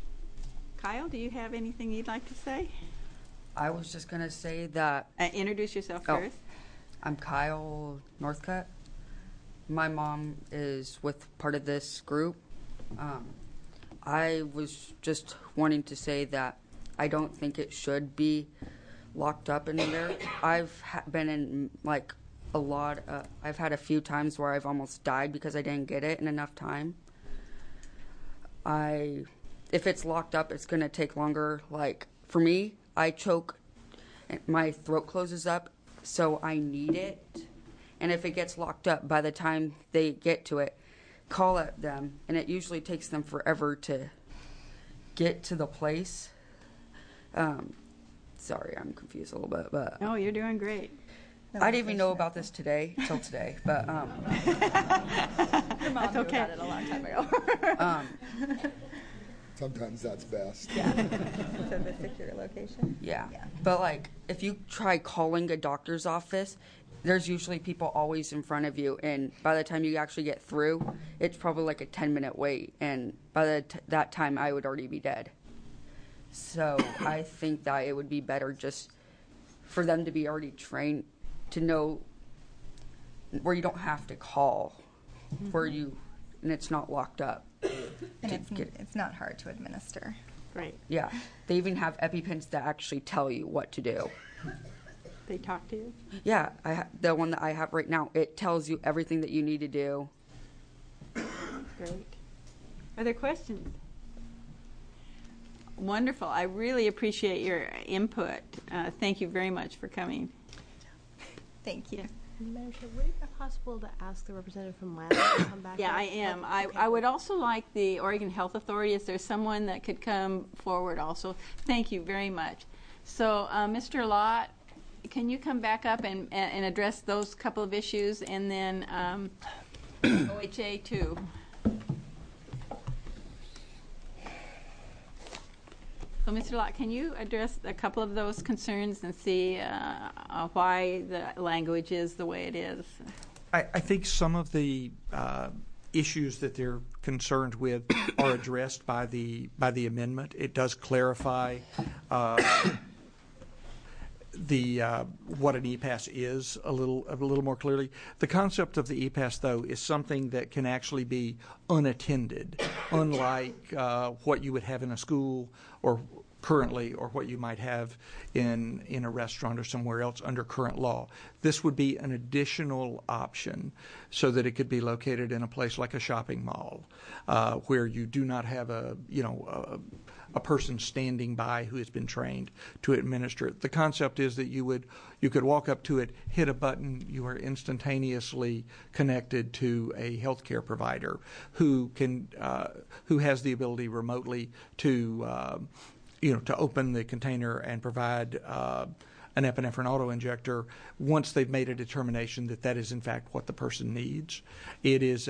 Kyle, do you have anything you'd like to say? I was just going to say that. Introduce yourself Oh, first. I'm Kyle Northcutt. My mom is with part of this group. I was just wanting to say that I don't think it should be locked up in there. I've been in like a lot. I've had a few times where I've almost died because I didn't get it in enough time. If it's locked up, it's going to take longer. Like for me, I choke, and my throat closes up, so I need it. And if it gets locked up, by the time they get to it, call at them, and it usually takes them forever to get to the place. Sorry, I'm confused a little bit, but Oh, you're doing great. I didn't even know about this till today, but Your mom That's knew okay. about it a long time ago. Sometimes that's best. So the secure location? yeah. But like, if you try calling a doctor's office, there's usually people always in front of you, and by the time you actually get through, it's probably like a 10-minute wait, and by that time, I would already be dead. So I think that it would be better just for them to be already trained to know where you don't have to call, and it's not locked up. And it's not hard to administer. Great. Yeah, they even have EpiPens that actually tell you what to do. They talk to you? Yeah, the one that I have right now, it tells you everything that you need to do. Great. Are there questions? Wonderful. I really appreciate your input. Thank you very much for coming. Thank you. Madam Chair, would it be possible to ask the representative from Milan to come back? Yeah, up? I am. Okay. I would also like the Oregon Health Authority. Is there someone that could come forward also? Thank you very much. So, Mr. Lott, can you come back up and address those couple of issues, and then OHA too? So, Mr. Lott, can you address a couple of those concerns and see why the language is the way it is? I think some of the issues that they're concerned with are addressed by the amendment. It does clarify what an EPAS is a little more clearly. The concept of the EPAS, though, is something that can actually be unattended, unlike what you would have in a school or currently, or what you might have in a restaurant or somewhere else under current law. This would be an additional option so that it could be located in a place like a shopping mall, where you do not have a person standing by who has been trained to administer it. The concept is that you could walk up to it, hit a button, you are instantaneously connected to a healthcare provider who has the ability remotely to open the container and provide an epinephrine auto-injector once they've made a determination that is in fact what the person needs. It is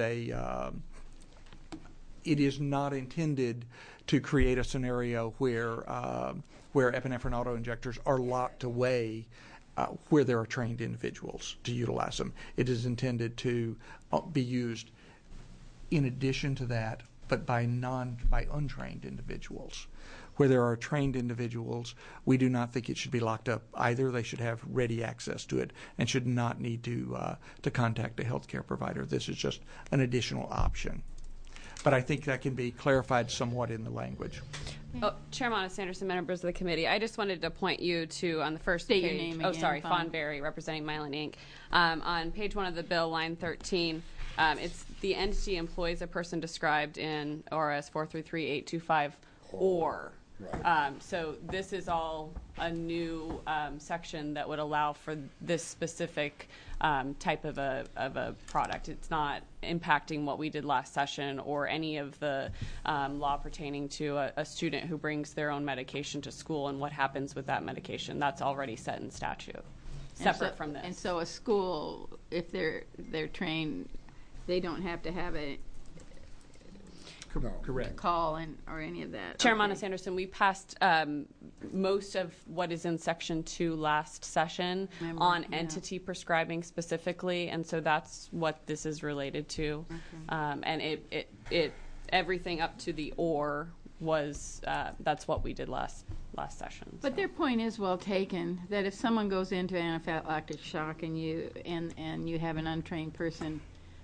not intended to create a scenario where epinephrine auto-injectors are locked away where there are trained individuals to utilize them. It is intended to be used in addition to that, but by untrained individuals. Where there are trained individuals, we do not think it should be locked up either. They should have ready access to it and should not need to contact a healthcare provider. This is just an additional option. But I think that can be clarified somewhat in the language. Oh, Chair Monis Anderson, members of the committee, I just wanted to point you to, on the first State page. your name Oh, again, sorry, Fawn. Fawn Berry, representing Milan Inc. On page 1 of the bill, line 13, it's the entity employs a person described in ORS 433-825 or. So this is all a new section that would allow for this specific type of a product. It's not impacting what we did last session or any of the law pertaining to a student who brings their own medication to school and what happens with that medication. That's already set in statute, separate from this. And so a school, if they're trained, they don't have to have a Correct. call or any of that. Chair Okay. Monis Anderson, we passed most of what is in Section 2 last session on entity prescribing specifically, and so that's what this is related to. And it everything up to the or that's what we did last session. But their point is well taken, that if someone goes into anaphylactic shock and you have an untrained person,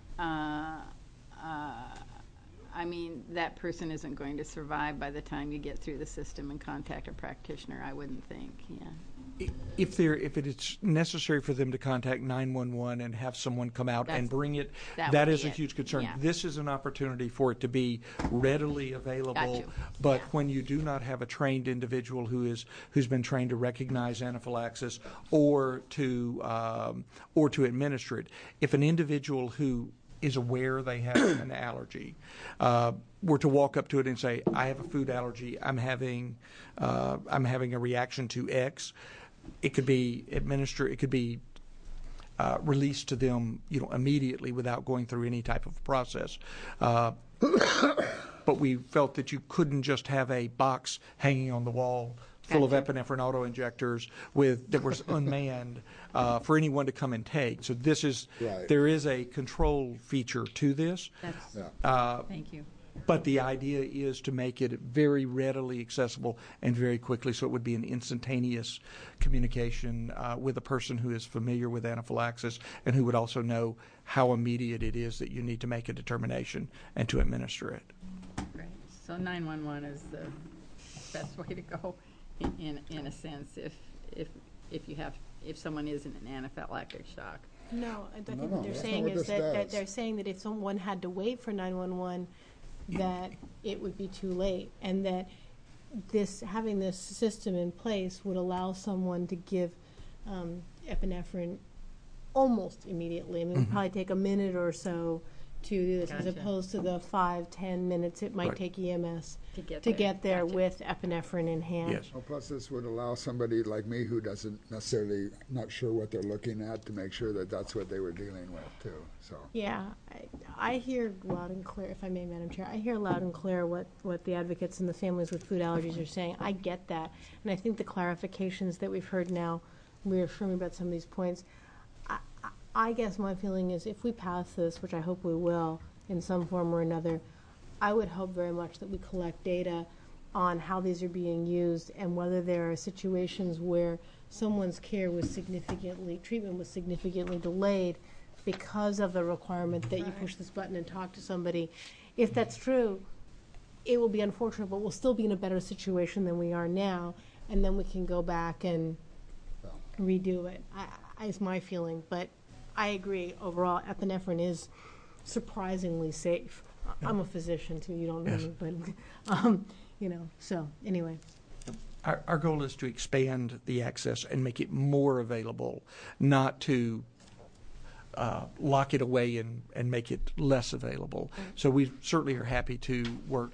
I mean, that person isn't going to survive by the time you get through the system and contact a practitioner, I wouldn't think, yeah. If it is necessary for them to contact 911 and have someone come out and bring it, that is a huge concern. Yeah. This is an opportunity for it to be readily available. But when you do not have a trained individual who's been trained to recognize anaphylaxis or to administer it, if an individual who is aware they have an allergy, were to walk up to it and say, "I have a food allergy. I'm having a reaction to X," it could be administered. It could be released to them, immediately without going through any type of process. But we felt that you couldn't just have a box hanging on the wall full of epinephrine auto-injectors that was unmanned for anyone to come and take. So there is a control feature to this. Thank you. But the idea is to make it very readily accessible and very quickly, so it would be an instantaneous communication with a person who is familiar with anaphylaxis and who would also know how immediate it is that you need to make a determination and to administer it. Great. So 911 is the best way to go, in a sense, if someone is in an anaphylactic shock. No, I think what they're saying is that they're saying that if someone had to wait for 911, that it would be too late, and that having this system in place would allow someone to give epinephrine almost immediately. I mean, it would probably take a minute or so to do this, as opposed to the 5-10 minutes it might take EMS to get there with epinephrine in hand. Yes. Well, plus this would allow somebody like me who doesn't necessarily, not sure what they're looking at, to make sure that that's what they were dealing with too. So yeah, I hear loud and clear, if I may, Madam Chair, I hear loud and clear what the advocates and the families with food allergies are saying. I get that, and I think the clarifications that we've heard now reaffirming about some of these points. I guess my feeling is if we pass this, which I hope we will in some form or another, I would hope very much that we collect data on how these are being used and whether there are situations where someone's treatment was significantly delayed because of the requirement that you push this button and talk to somebody. If that's true, it will be unfortunate, but we'll still be in a better situation than we are now, and then we can go back and redo it. Is my feeling, but I agree. Overall, epinephrine is surprisingly safe. I'm a physician too. You don't know me, but So anyway, our goal is to expand the access and make it more available, not to lock it away and make it less available. So we certainly are happy to work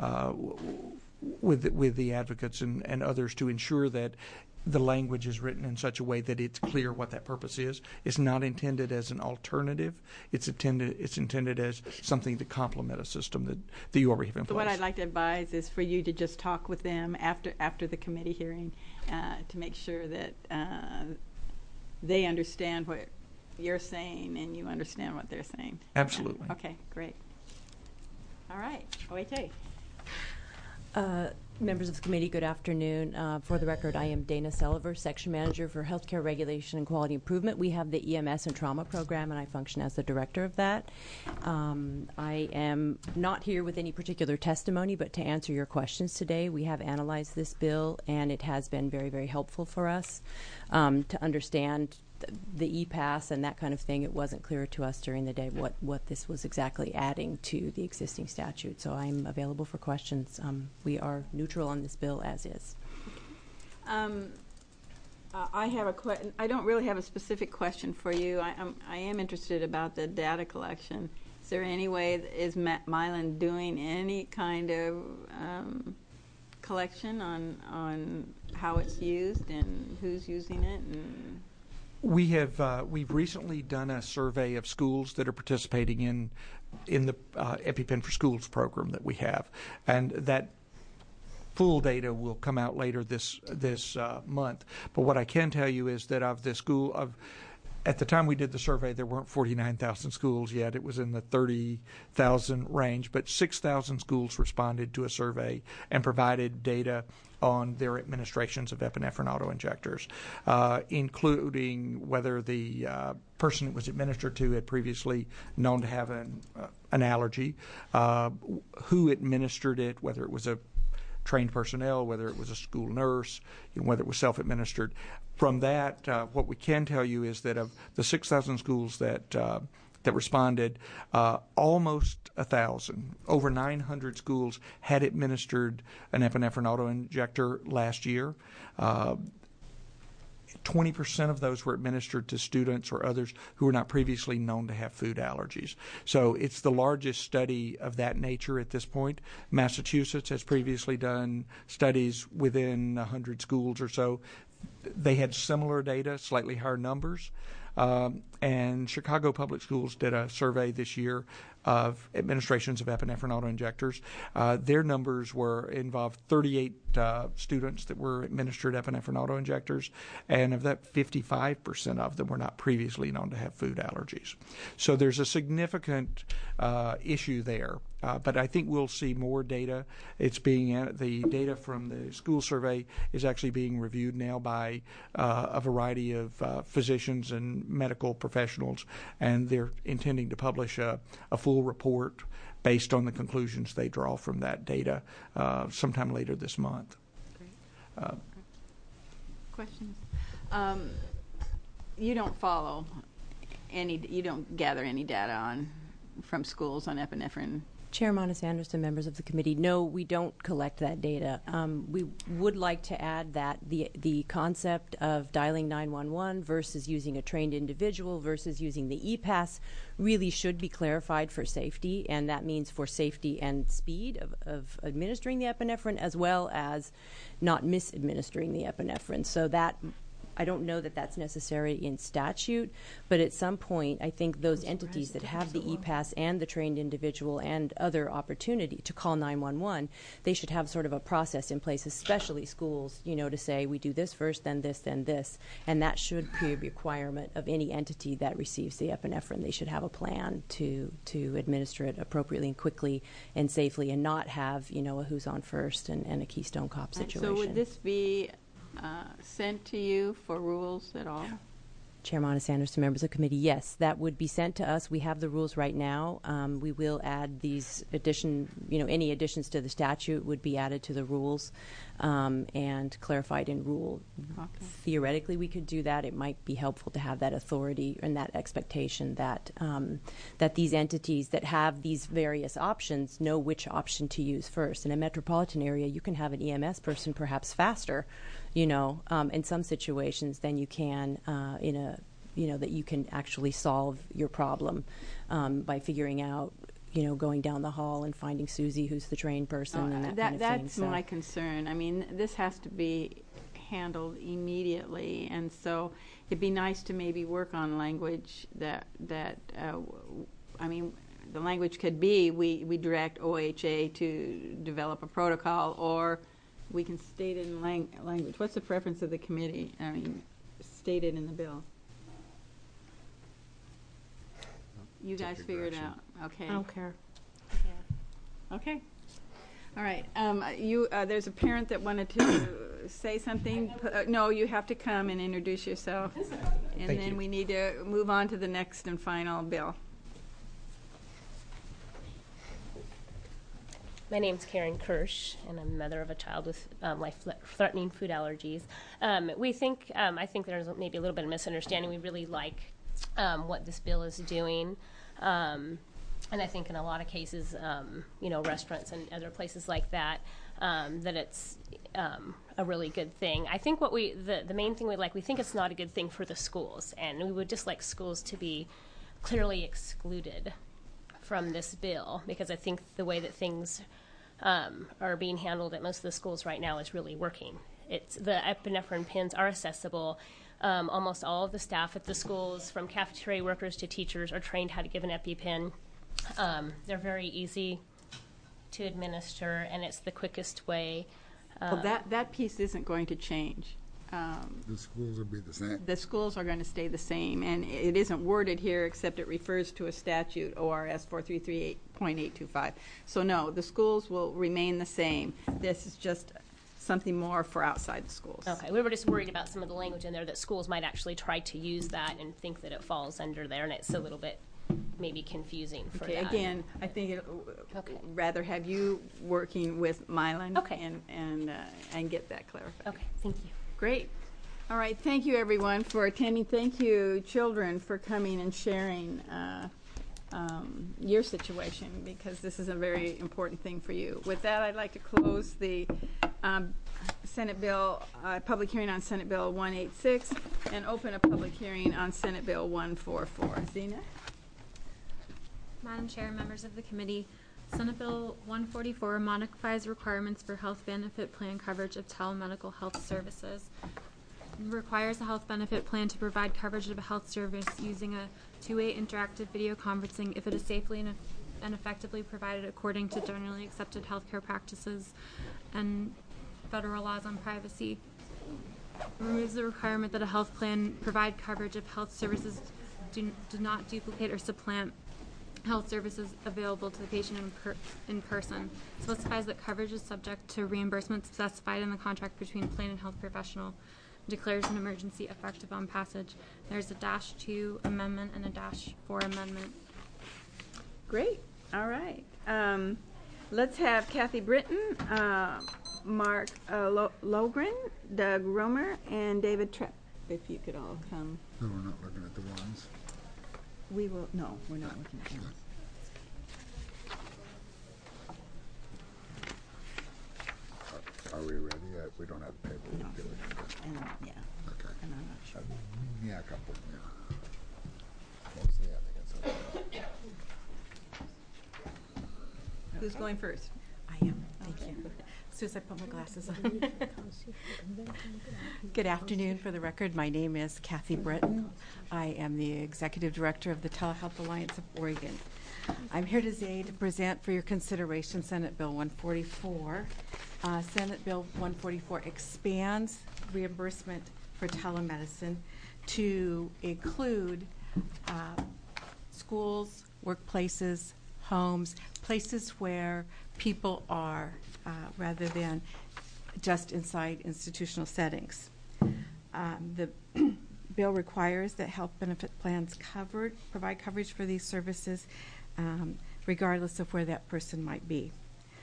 with the advocates and others to ensure that the language is written in such a way that it's clear what that purpose is. It's not intended as an alternative. It's intended as something to complement a system that you already have in place. So what I'd like to advise is for you to just talk with them after the committee hearing to make sure that they understand what you're saying and you understand what they're saying. Absolutely. Okay, great. All right, Oite. Members of the committee, good afternoon. For the record, I am Dana Sulliver, Section Manager for Healthcare Regulation and Quality Improvement. We have the EMS and Trauma Program, and I function as the director of that. I am not here with any particular testimony, but to answer your questions today. We have analyzed this bill, and it has been very, very helpful for us to understand the e-pass and that kind of thing. It wasn't clear to us during the day what this was exactly adding to the existing statute. So I'm available for questions. We are neutral on this bill as is. I have a question. I don't really have a specific question for you. I am interested about the data collection. Is there any way is Mylan doing any kind of collection on how it's used and who's using it? And We've recently done a survey of schools that are participating in the EpiPen for Schools program that we have, and that full data will come out later this month. But what I can tell you is that of at the time we did the survey, there weren't 49,000 schools yet. It was in the 30,000 range, but 6,000 schools responded to a survey and provided data on their administrations of epinephrine autoinjectors, including whether the person it was administered to had previously known to have an allergy, who administered it, whether it was a trained personnel, whether it was a school nurse, whether it was self-administered. From that, what we can tell you is that of the 6,000 schools that responded, almost 1,000, over 900 schools had administered an epinephrine autoinjector last year. 20% of those were administered to students or others who were not previously known to have food allergies. So it's the largest study of that nature at this point. Massachusetts has previously done studies within 100 schools or so. They had similar data, slightly higher numbers. And Chicago Public Schools did a survey this year of administrations of epinephrine autoinjectors. Their numbers involved 38 students that were administered epinephrine autoinjectors, and of that, 55% of them were not previously known to have food allergies. So there's a significant issue there. But I think we'll see more data. The data from the school survey is actually being reviewed now by a variety of physicians and medical professionals, and they're intending to publish a full report based on the conclusions they draw from that data sometime later this month. Great. Questions? You don't follow you don't gather any data from schools on epinephrine? Chair Monis-Anderson, members of the committee, no, we don't collect that data. We would like to add that the concept of dialing 911 versus using a trained individual versus using the EPAS really should be clarified for safety, and that means for safety and speed of administering the epinephrine as well as not misadministering the epinephrine. So that I don't know that that's necessary in statute, but at some point, I think those entities that have the EPAS and the trained individual and other opportunity to call 911, they should have sort of a process in place, especially schools, to say we do this first, then this, then this, and that should be a requirement of any entity that receives the epinephrine. They should have a plan to administer it appropriately and quickly and safely, and not have a who's on first and a Keystone Cop situation. So would this be sent to you for rules at all? Chair Monis-Anderson, members of the committee, yes, that would be sent to us. We have the rules right now. We will add these any additions to the statute would be added to the rules and clarified in rule. Okay. Theoretically, we could do that. It might be helpful to have that authority and that expectation that that these entities that have these various options know which option to use first. In a metropolitan area, you can have an EMS person perhaps faster in some situations than you can that you can actually solve your problem by figuring out, going down the hall and finding Susie, who's the trained person, and that kind of thing. That's my concern. I mean, this has to be handled immediately, and so it'd be nice to maybe work on language that the language could be we direct OHA to develop a protocol, or we can state it in language. What's the preference of the committee? I mean, state it in the bill. You guys figure it out. Okay. I don't care. Okay. All right. There's a parent that wanted to say something. No, you have to come and introduce yourself. And Thank then you. we need to move on to the next and final bill. My name's Karen Kirsch, and I'm a mother of a child with life-threatening food allergies. I think there's maybe a little bit of misunderstanding. We really like what this bill is doing. And I think in a lot of cases, restaurants and other places like that, that it's a really good thing. I think the main thing we think it's not a good thing for the schools, and we would just like schools to be clearly excluded from this bill, because I think the way that things are being handled at most of the schools right now is really working. The epinephrine pins are accessible. Almost all of the staff at the schools, from cafeteria workers to teachers, are trained how to give an EpiPen. They're very easy to administer, and it's the quickest way. Well, that piece isn't going to change. The schools will be the same. The schools are going to stay the same, and it isn't worded here except it refers to a statute, ORS 4338.825. So no, the schools will remain the same. This is just something more for outside the schools. Okay, we were just worried about some of the language in there that schools might actually try to use that and think that it falls under there, and it's a little bit maybe confusing for Okay, that. again, I think rather have you working with Mylan and get that clarified. Okay, thank you. Great. All right, thank you everyone for attending. Thank you, children, for coming and sharing your situation, because this is a very important thing for you. With that, I'd like to close the Senate Bill, public hearing on Senate Bill 186 and open a public hearing on Senate Bill 144. Zena? Madam Chair, members of the committee, Senate Bill 144 modifies requirements for health benefit plan coverage of telemedical health services. It requires a health benefit plan to provide coverage of a health service using a two-way interactive video conferencing if it is safely and effectively provided according to generally accepted healthcare practices and federal laws on privacy. It removes the requirement that a health plan provide coverage if health services do not duplicate or supplant health services available to the patient in person. Specifies that coverage is subject to reimbursement specified in the contract between plan and health professional. Declares an emergency effective on passage. There's a -2 amendment and a -4 amendment. Great. All right. Let's have Kathy Britton, Mark Logren, Doug Romer, and David Trepp, if you could all come. No, we're not looking at the ones. We will, no, we're not looking at them. Are we ready? We don't have paper. No. Yeah. Okay. And I'm not sure. Yeah, a couple. Yeah. Mostly, I think it's okay. Who's going first? I am. Thank you. As soon as I put my glasses on. Good afternoon. For the record, my name is Kathy Britton. I am the Executive Director of the Telehealth Alliance of Oregon. I'm here today to present for your consideration Senate Bill 144. Senate Bill 144 expands reimbursement for telemedicine to include schools, workplaces, homes, places where people are rather than just inside institutional settings. The bill requires that health benefit plans provide coverage for these services regardless of where that person might be.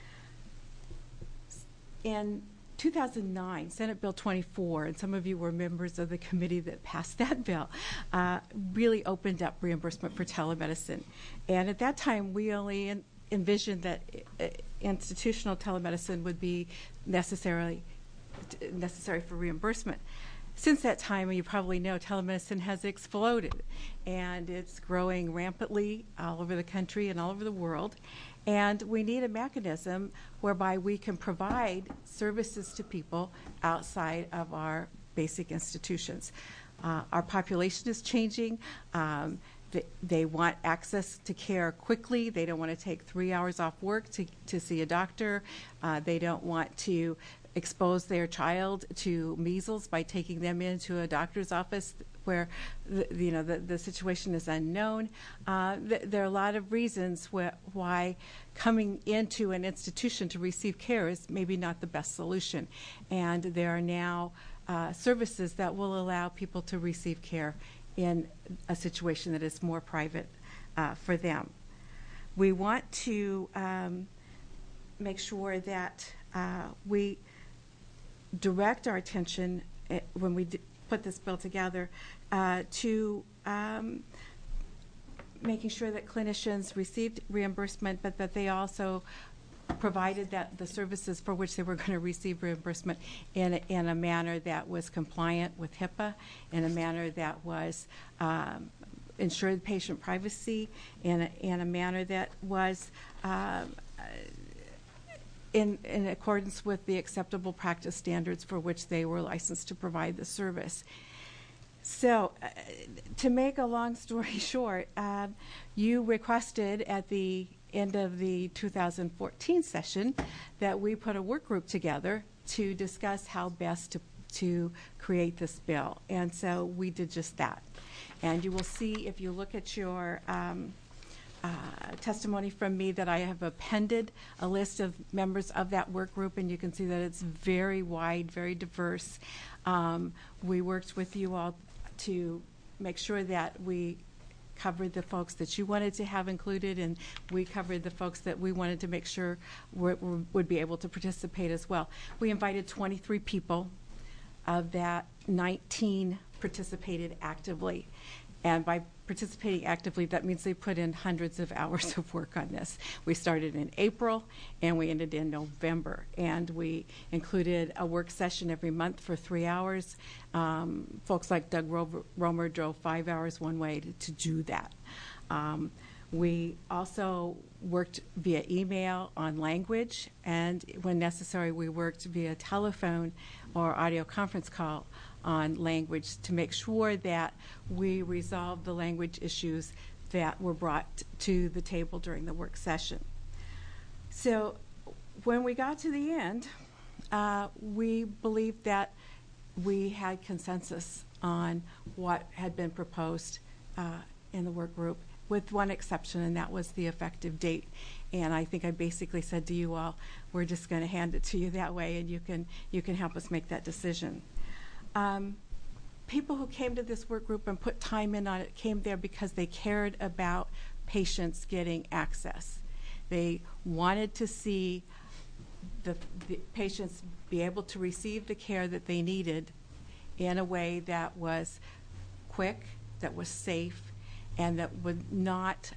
In 2009, Senate Bill 24, and some of you were members of the committee that passed that bill, really opened up reimbursement for telemedicine. And at that time, we only envisioned that institutional telemedicine would be necessary for reimbursement. Since that time, you probably know, telemedicine has exploded, and it's growing rampantly all over the country and all over the world. And we need a mechanism whereby we can provide services to people outside of our basic institutions. Our population is changing. They want access to care quickly. They don't want to take 3 hours off work to see a doctor. They don't want to expose their child to measles by taking them into a doctor's office where the situation is unknown. There are a lot of reasons why coming into an institution to receive care is maybe not the best solution. And there are now services that will allow people to receive care in a situation that is more private for them. We want to make sure that we direct our attention when we put this bill together to making sure that clinicians received reimbursement, but that they also provided that the services for which they were going to receive reimbursement in a manner that was compliant with HIPAA, in a manner that was ensured patient privacy, in a manner that was in accordance with the acceptable practice standards for which they were licensed to provide the service. So, to make a long story short, you requested at the end of the 2014 session that we put a work group together to discuss how best to to create this bill. And so we did just that. And you will see, if you look at your testimony from me, that I have appended a list of members of that work group, and you can see that it's very wide, very diverse. We worked with you all to make sure that we covered the folks that you wanted to have included, and we covered the folks that we wanted to make sure would be able to participate as well. We invited 23 people. Of that, 19 participated actively. And by participating actively, that means they put in hundreds of hours of work on this. We started in April, and we ended in November. And we included a work session every month for 3 hours. Folks like Doug Romer drove 5 hours one way to do that. We also worked via email on language, and when necessary, we worked via telephone or audio conference call on language to make sure that we resolved the language issues that were brought to the table during the work session. So when we got to the end, we believed that we had consensus on what had been proposed in the work group, with one exception, and that was the effective date. And I think I basically said to you all, we're just going to hand it to you that way, and you can help us make that decision. People who came to this work group and put time in on it came there because they cared about patients getting access. They wanted to see the patients be able to receive the care that they needed in a way that was quick, that was safe, and that would not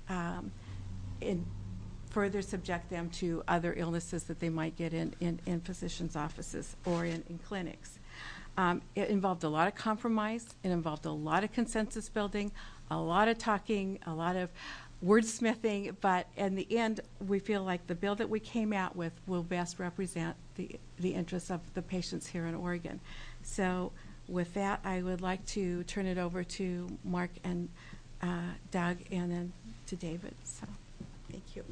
further subject them to other illnesses that they might get in physicians' offices or in clinics. It involved a lot of compromise. It involved a lot of consensus building, a lot of talking, a lot of wordsmithing, but in the end, we feel like the bill that we came out with will best represent the interests of the patients here in Oregon. So with that, I would like to turn it over to Mark and Doug, and then to David. So, thank you.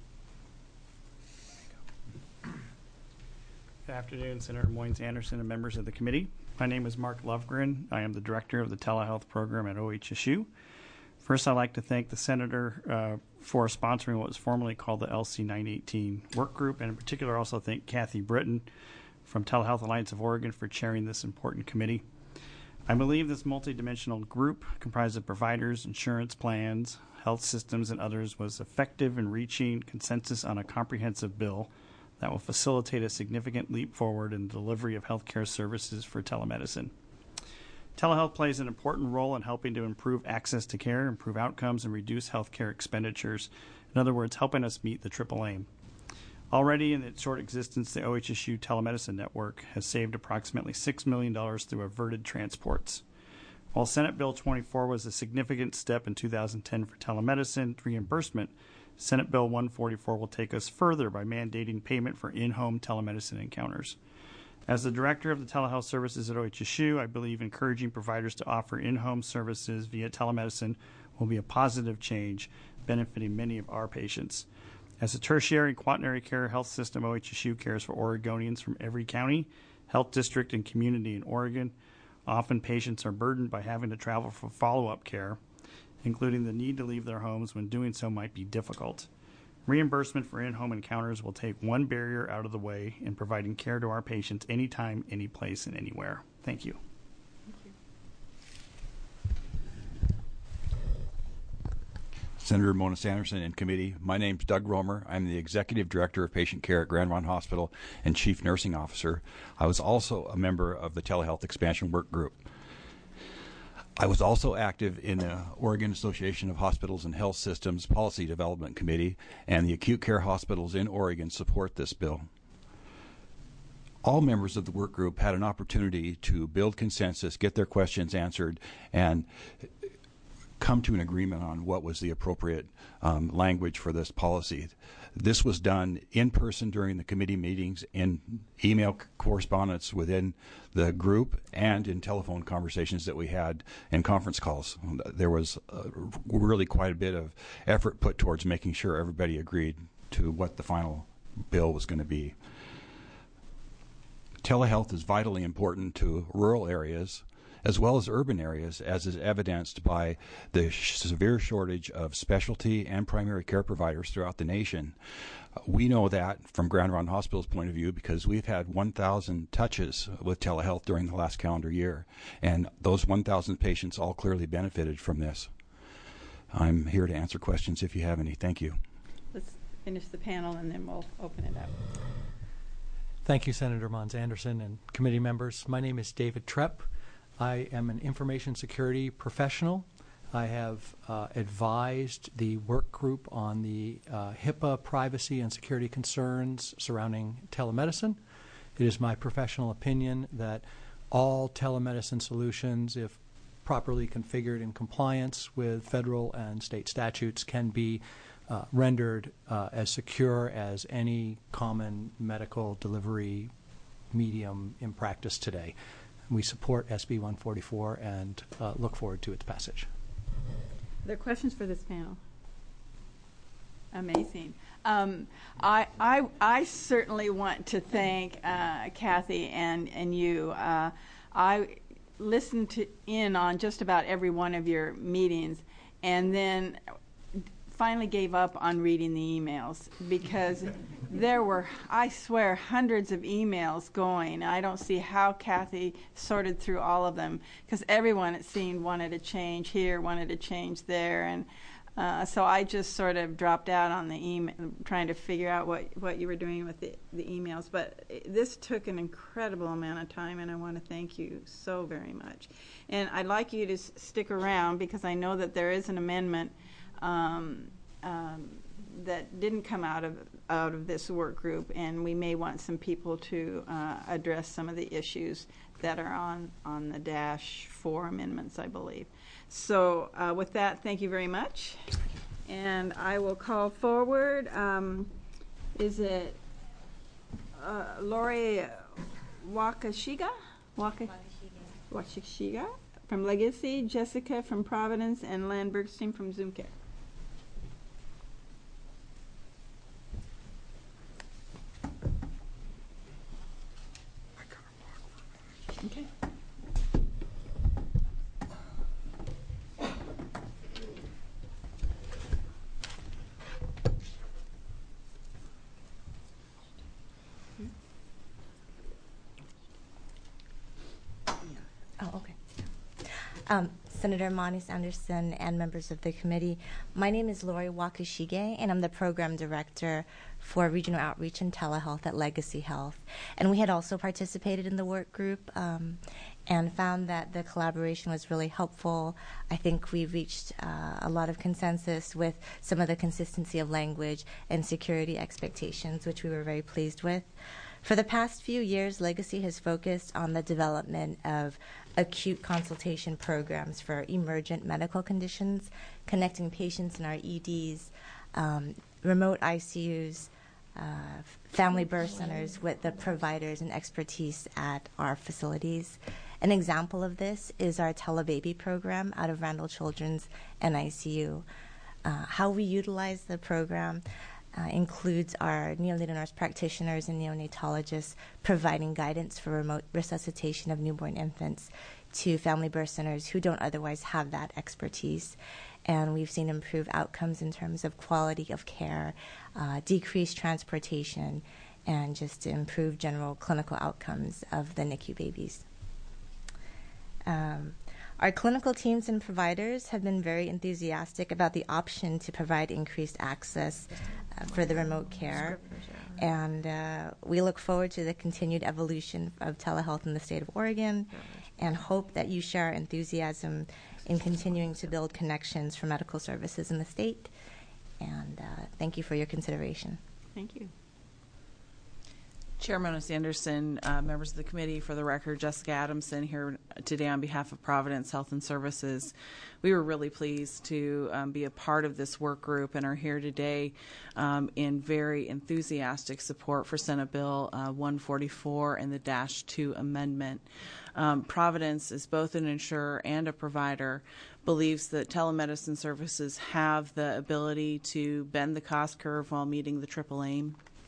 Good afternoon, Senator Moynes-Anderson and members of the committee. My name is Mark Lovgren. I am the director of the telehealth program at OHSU. First, I'd like to thank the senator for sponsoring what was formerly called the LC 918 work group, and in particular also thank Kathy Britton from Telehealth Alliance of Oregon for chairing this important committee. I believe this multidimensional group comprised of providers, insurance plans, health systems, and others was effective in reaching consensus on a comprehensive bill that will facilitate a significant leap forward in the delivery of healthcare services for telemedicine. Telehealth plays an important role in helping to improve access to care, improve outcomes, and reduce healthcare expenditures. In other words, helping us meet the triple aim. Already in its short existence, the OHSU Telemedicine Network has saved approximately $6 million through averted transports. While Senate Bill 24 was a significant step in 2010 for telemedicine reimbursement, Senate Bill 144 will take us further by mandating payment for in-home telemedicine encounters. As the director of the telehealth services at OHSU, I believe encouraging providers to offer in-home services via telemedicine will be a positive change, benefiting many of our patients. As a tertiary and quaternary care health system, OHSU cares for Oregonians from every county, health district, and community in Oregon. Often patients are burdened by having to travel for follow-up care, including the need to leave their homes when doing so might be difficult. Reimbursement for in-home encounters will take one barrier out of the way in providing care to our patients anytime, any place, and anywhere. Thank you. Senator Moynes-Anderson and committee, my name is Doug Romer. I'm the Executive Director of Patient Care at Grand Ronde Hospital and Chief Nursing Officer. I was also a member of the Telehealth Expansion Work Group. I was also active in the Oregon Association of Hospitals and Health Systems Policy Development Committee, and the acute care hospitals in Oregon support this bill. All members of the work group had an opportunity to build consensus, get their questions answered, and come to an agreement on what was the appropriate language for this policy. This was done in person during the committee meetings, in email correspondence within the group, and in telephone conversations that we had and conference calls. There was really quite a bit of effort put towards making sure everybody agreed to what the final bill was going to be. telehealth is vitally important to rural areas as well as urban areas, as is evidenced by the severe shortage of specialty and primary care providers throughout the nation. We know that from Grand Ronde Hospital's point of view because we've had 1,000 touches with telehealth during the last calendar year, and those 1,000 patients all clearly benefited from this. I'm here to answer questions if you have any. Thank you. Let's finish the panel and then we'll open it up. Thank you, Senator Mons Anderson and committee members. My name is David Trepp. I am an information security professional. I have advised the work group on the HIPAA privacy and security concerns surrounding telemedicine. It is my professional opinion that all telemedicine solutions, if properly configured in compliance with federal and state statutes, can be rendered as secure as any common medical delivery medium in practice today. We support SB 144 and look forward to its passage. Are there questions for this panel? Amazing. I certainly want to thank Kathy and you. I listened in on just about every one of your meetings, and then finally gave up on reading the emails because there were, I swear, hundreds of emails going. I don't see how Kathy sorted through all of them because everyone, it seemed, wanted a change here, wanted a change there, and so I just sort of dropped out on the email, trying to figure out what you were doing with the emails. But this took an incredible amount of time, and I want to thank you so very much. And I'd like you to stick around because I know that there is an amendment that didn't come out of this work group, and we may want some people to address some of the issues that are on the -4 amendments, I believe. So with that, thank you very much. And I will call forward, is it Lori Wakashiga from Legacy, Jessica from Providence, and Len Bergstein from Zoom Care. Okay. Oh, okay. Senator Mons Anderson and members of the committee, my name is Lori Wakashige, and I'm the program director for regional outreach and telehealth at Legacy Health. And we had also participated in the work group and found that the collaboration was really helpful. I think we reached a lot of consensus with some of the consistency of language and security expectations, which we were very pleased with. For the past few years, Legacy has focused on the development of acute consultation programs for emergent medical conditions, connecting patients in our EDs, remote ICUs, family birth centers with the providers and expertise at our facilities. An example of this is our Telebaby program out of Randall Children's NICU. How we utilize the program includes our neonatal nurse practitioners and neonatologists providing guidance for remote resuscitation of newborn infants to family birth centers who don't otherwise have that expertise. And we've seen improved outcomes in terms of quality of care, decreased transportation, and just improved general clinical outcomes of the NICU babies. Our clinical teams and providers have been very enthusiastic about the option to provide increased access for the remote care, and we look forward to the continued evolution of telehealth in the state of Oregon and hope that you share our enthusiasm in continuing to build connections for medical services in the state. And thank you for your consideration. Thank you. Chairman Mons Anderson, members of the committee, for the record, Jessica Adamson here today on behalf of Providence Health and Services. We were really pleased to be a part of this work group and are here today in very enthusiastic support for Senate Bill 144 and the -2 amendment. Providence is both an insurer and a provider, believes that telemedicine services have the ability to bend the cost curve while meeting the triple aim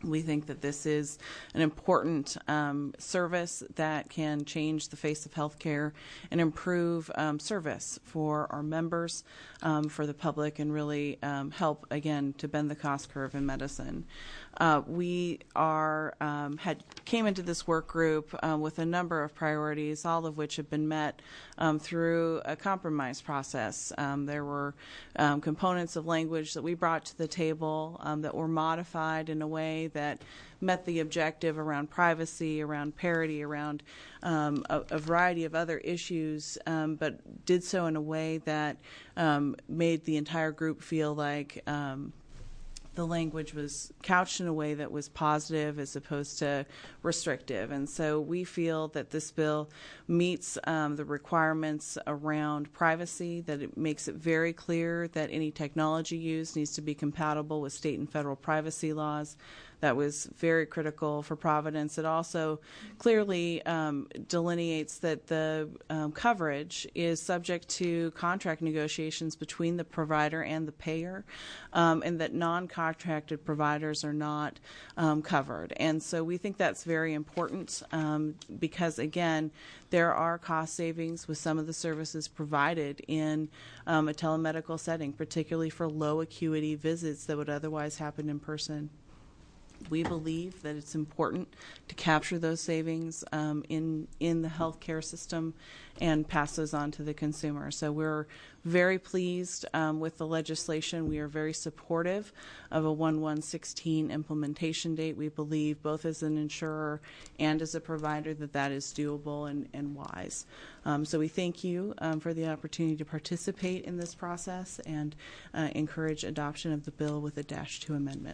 We think that this is an important service that can change the face of healthcare and improve service for our members, for the public, and really help, again, to bend the cost curve in medicine. We came into this work group with a number of priorities, all of which have been met through a compromise process. There were components of language that we brought to the table that were modified in a way that met the objective around privacy, around parity, around a variety of other issues, but did so in a way that made the entire group feel like the language was couched in a way that was positive as opposed to restrictive. And so we feel that this bill meets the requirements around privacy, that it makes it very clear that any technology used needs to be compatible with state and federal privacy laws. That was very critical for Providence. It also clearly delineates that the coverage is subject to contract negotiations between the provider and the payer, and that non-contracted providers are not covered. And so we think that's very important because, again, there are cost savings with some of the services provided in a telemedical setting, particularly for low acuity visits that would otherwise happen in person. We believe that it's important to capture those savings in the healthcare system and pass those on to the consumer. So we're very pleased with the legislation. We are very supportive of a 1/1/16 implementation date. We believe, both as an insurer and as a provider, that that is doable and wise. So we thank you for the opportunity to participate in this process and encourage adoption of the bill with a -2 amendment.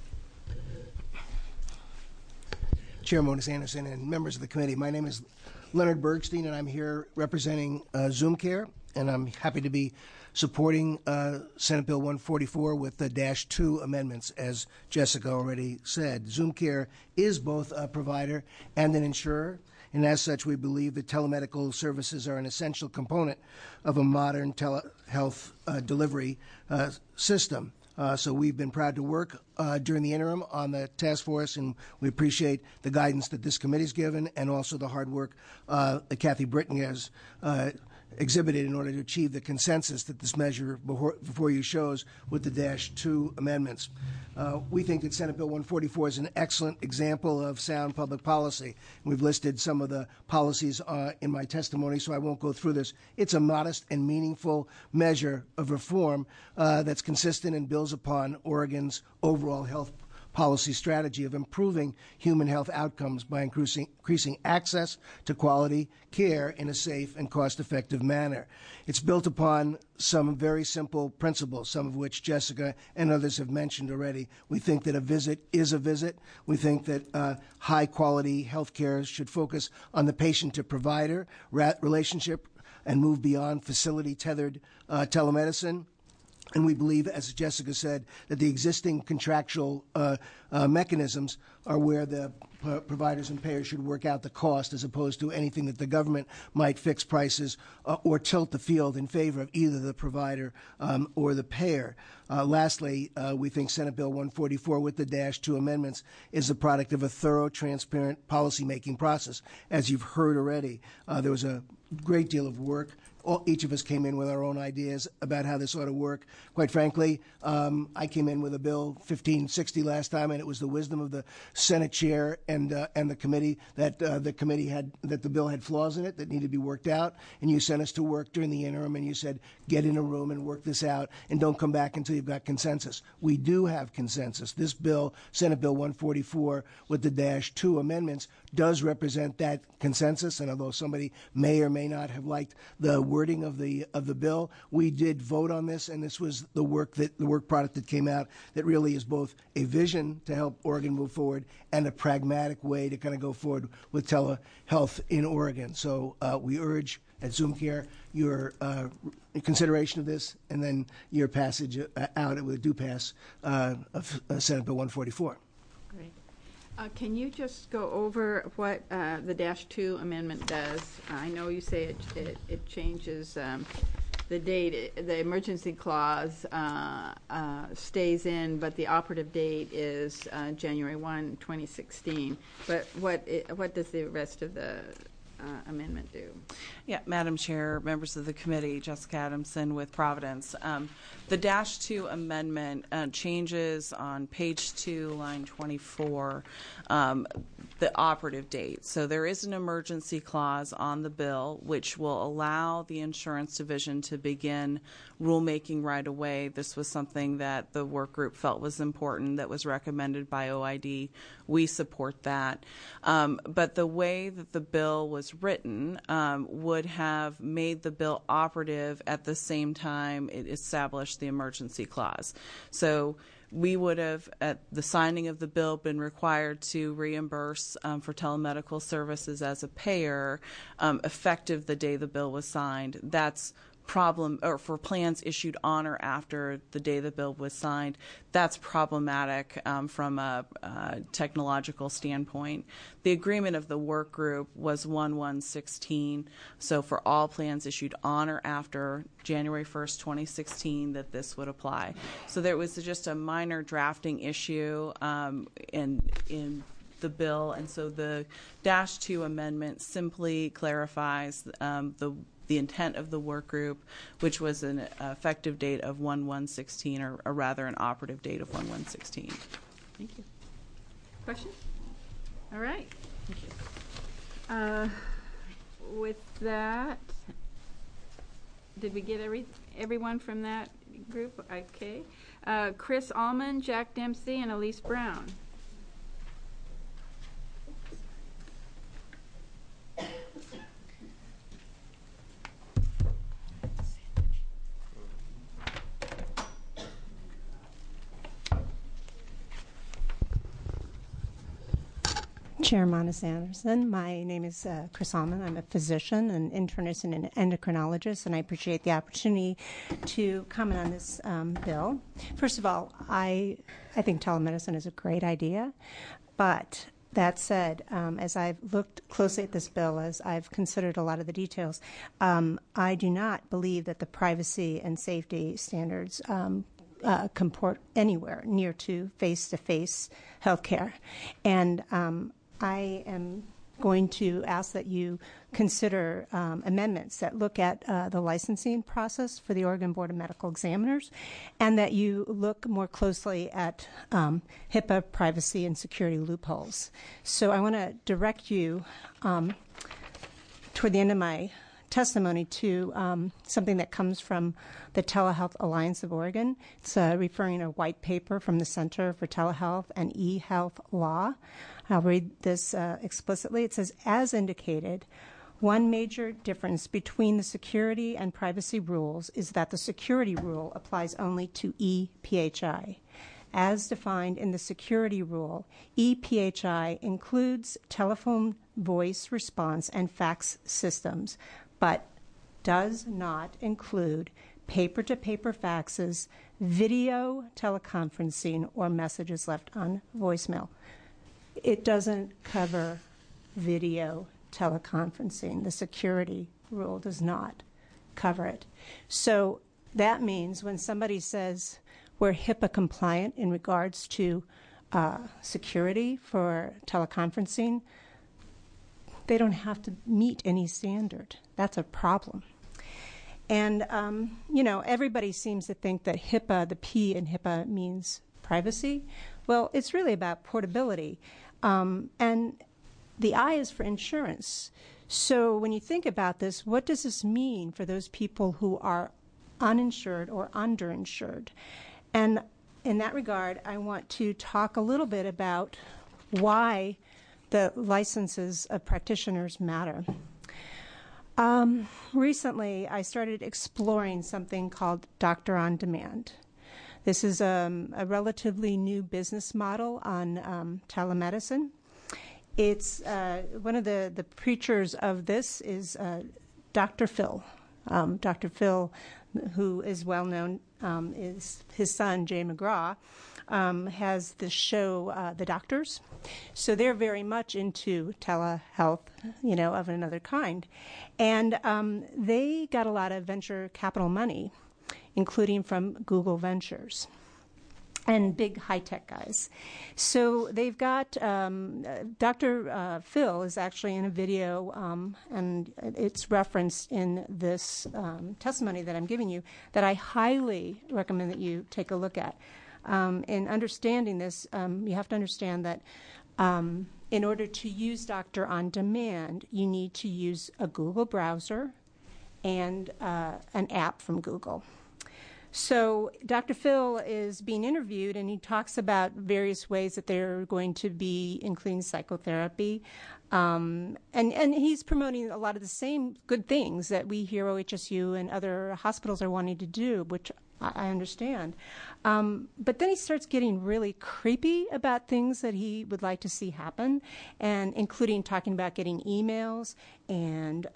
Chair Monis Anderson and members of the committee, my name is Leonard Bergstein, and I'm here representing ZoomCare, and I'm happy to be supporting Senate Bill 144 with the -2 amendments, as Jessica already said. ZoomCare is both a provider and an insurer, and as such, we believe that telemedical services are an essential component of a modern telehealth delivery system. So we've been proud to work during the interim on the task force, and we appreciate the guidance that this committee's given and also the hard work that Kathy Britton has exhibited in order to achieve the consensus that this measure before you shows with the -2 amendments. We think that Senate Bill 144 is an excellent example of sound public policy. We've listed some of the policies in my testimony, so I won't go through this. It's a modest and meaningful measure of reform that's consistent and builds upon Oregon's overall health policy strategy of improving human health outcomes by increasing access to quality care in a safe and cost-effective manner. It's built upon some very simple principles, some of which Jessica and others have mentioned already. We think that a visit is a visit. We think that high-quality health care should focus on the patient-to-provider relationship and move beyond facility-tethered telemedicine. And we believe, as Jessica said, that the existing contractual mechanisms are where the providers and payers should work out the cost, as opposed to anything that the government might fix prices or tilt the field in favor of either the provider or the payer. Lastly, we think Senate Bill 144 with the -2 amendments is the product of a thorough, transparent policymaking process. As you've heard already, there was a great deal of work. Each of us came in with our own ideas about how this ought to work. Quite frankly, I came in with a bill 1560 last time, and it was the wisdom of the Senate chair and the committee that the bill had flaws in it that needed to be worked out. And you sent us to work during the interim, and you said, get in a room and work this out, and don't come back until you've got consensus. We do have consensus. This bill, Senate Bill 144, with the -2 amendments, does represent that consensus. And although somebody may or may not have liked the wording of the bill, we did vote on this, and this was the work product that came out that really is both a vision to help Oregon move forward and a pragmatic way to kind of go forward with telehealth in Oregon. So we urge at ZoomCare your consideration of this, and then your passage out with a due pass of Senate Bill 144. Great. Can you just go over what the -2 amendment does? I know you say it changes the the date, the emergency clause stays in, but the operative date is January 1, 2016. But what does the rest of the amendment do? Yeah, Madam Chair, members of the committee, Jessica Adamson with Providence. The -2 amendment changes on page 2, line 24, the operative date. So there is an emergency clause on the bill which will allow the insurance division to begin rulemaking right away. This was something that the work group felt was important, that was recommended by OID. We support that. But the way that the bill was written would have made the bill operative at the same time it established the emergency clause. So we would have, at the signing of the bill, been required to reimburse for telemedical services as a payer effective the day the bill was signed. That's for plans issued on or after the day the bill was signed. That's problematic from a technological standpoint. The agreement of the work group was 1/1/16, so for all plans issued on or after January 1st, 2016, that this would apply. So there was just a minor drafting issue in the bill, and so the -2 amendment simply clarifies the intent of the work group, which was an effective date of 1/1/16, or rather an operative date of 1/1/16. Thank you. Question? All right. Thank you. With that, did we get everyone from that group? Okay. Chris Allman, Jack Dempsey, and Elise Brown. Chair Monis Anderson. My name is Chris Allman. I'm a physician, an internist, and an endocrinologist, and I appreciate the opportunity to comment on this bill. First of all, I think telemedicine is a great idea, but that said, as I've looked closely at this bill, as I've considered a lot of the details, I do not believe that the privacy and safety standards comport anywhere near to face-to-face healthcare. And I am going to ask that you consider amendments that look at the licensing process for the Oregon Board of Medical Examiners, and that you look more closely at HIPAA privacy and security loopholes. So I want to direct you toward the end of my testimony to something that comes from the Telehealth Alliance of Oregon. It's referring to a white paper from the Center for Telehealth and eHealth Law. I'll read this explicitly. It says, as indicated, one major difference between the security and privacy rules is that the security rule applies only to ePHI. As defined in the security rule, ePHI includes telephone voice response and fax systems, but does not include paper-to-paper faxes, video teleconferencing, or messages left on voicemail. It doesn't cover video teleconferencing. The security rule does not cover it. So that means when somebody says we're HIPAA compliant in regards to security for teleconferencing, they don't have to meet any standard. That's a problem. And, everybody seems to think that HIPAA, the P in HIPAA means privacy. Well, it's really about portability. And the I is for insurance. So when you think about this, what does this mean for those people who are uninsured or underinsured? And in that regard, I want to talk a little bit about why the licenses of practitioners matter. Recently, I started exploring something called Doctor on Demand. This is a relatively new business model on telemedicine. It's one of the preachers of this is Dr. Phil. Dr. Phil, who is well known, is his son, Jay McGraw. has the show The Doctors. So they're very much into telehealth, of another kind. And they got a lot of venture capital money, including from Google Ventures and big high-tech guys. So they've got, Dr. Phil is actually in a video, and it's referenced in this testimony that I'm giving you, that I highly recommend that you take a look at. In understanding this, you have to understand that in order to use Doctor on Demand, you need to use a Google browser and an app from Google. So Dr. Phil is being interviewed, and he talks about various ways that they're going to be including psychotherapy. And he's promoting a lot of the same good things that we here at OHSU and other hospitals are wanting to do, which I understand. But then he starts getting really creepy about things that he would like to see happen, and including talking about getting emails and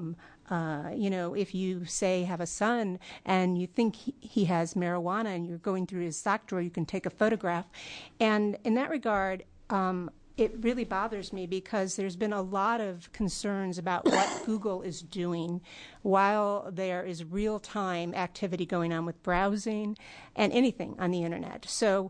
if you say have a son and you think he has marijuana and you're going through his sock drawer, you can take a photograph. And in that regard, it really bothers me because there's been a lot of concerns about what Google is doing while there is real-time activity going on with browsing and anything on the internet. So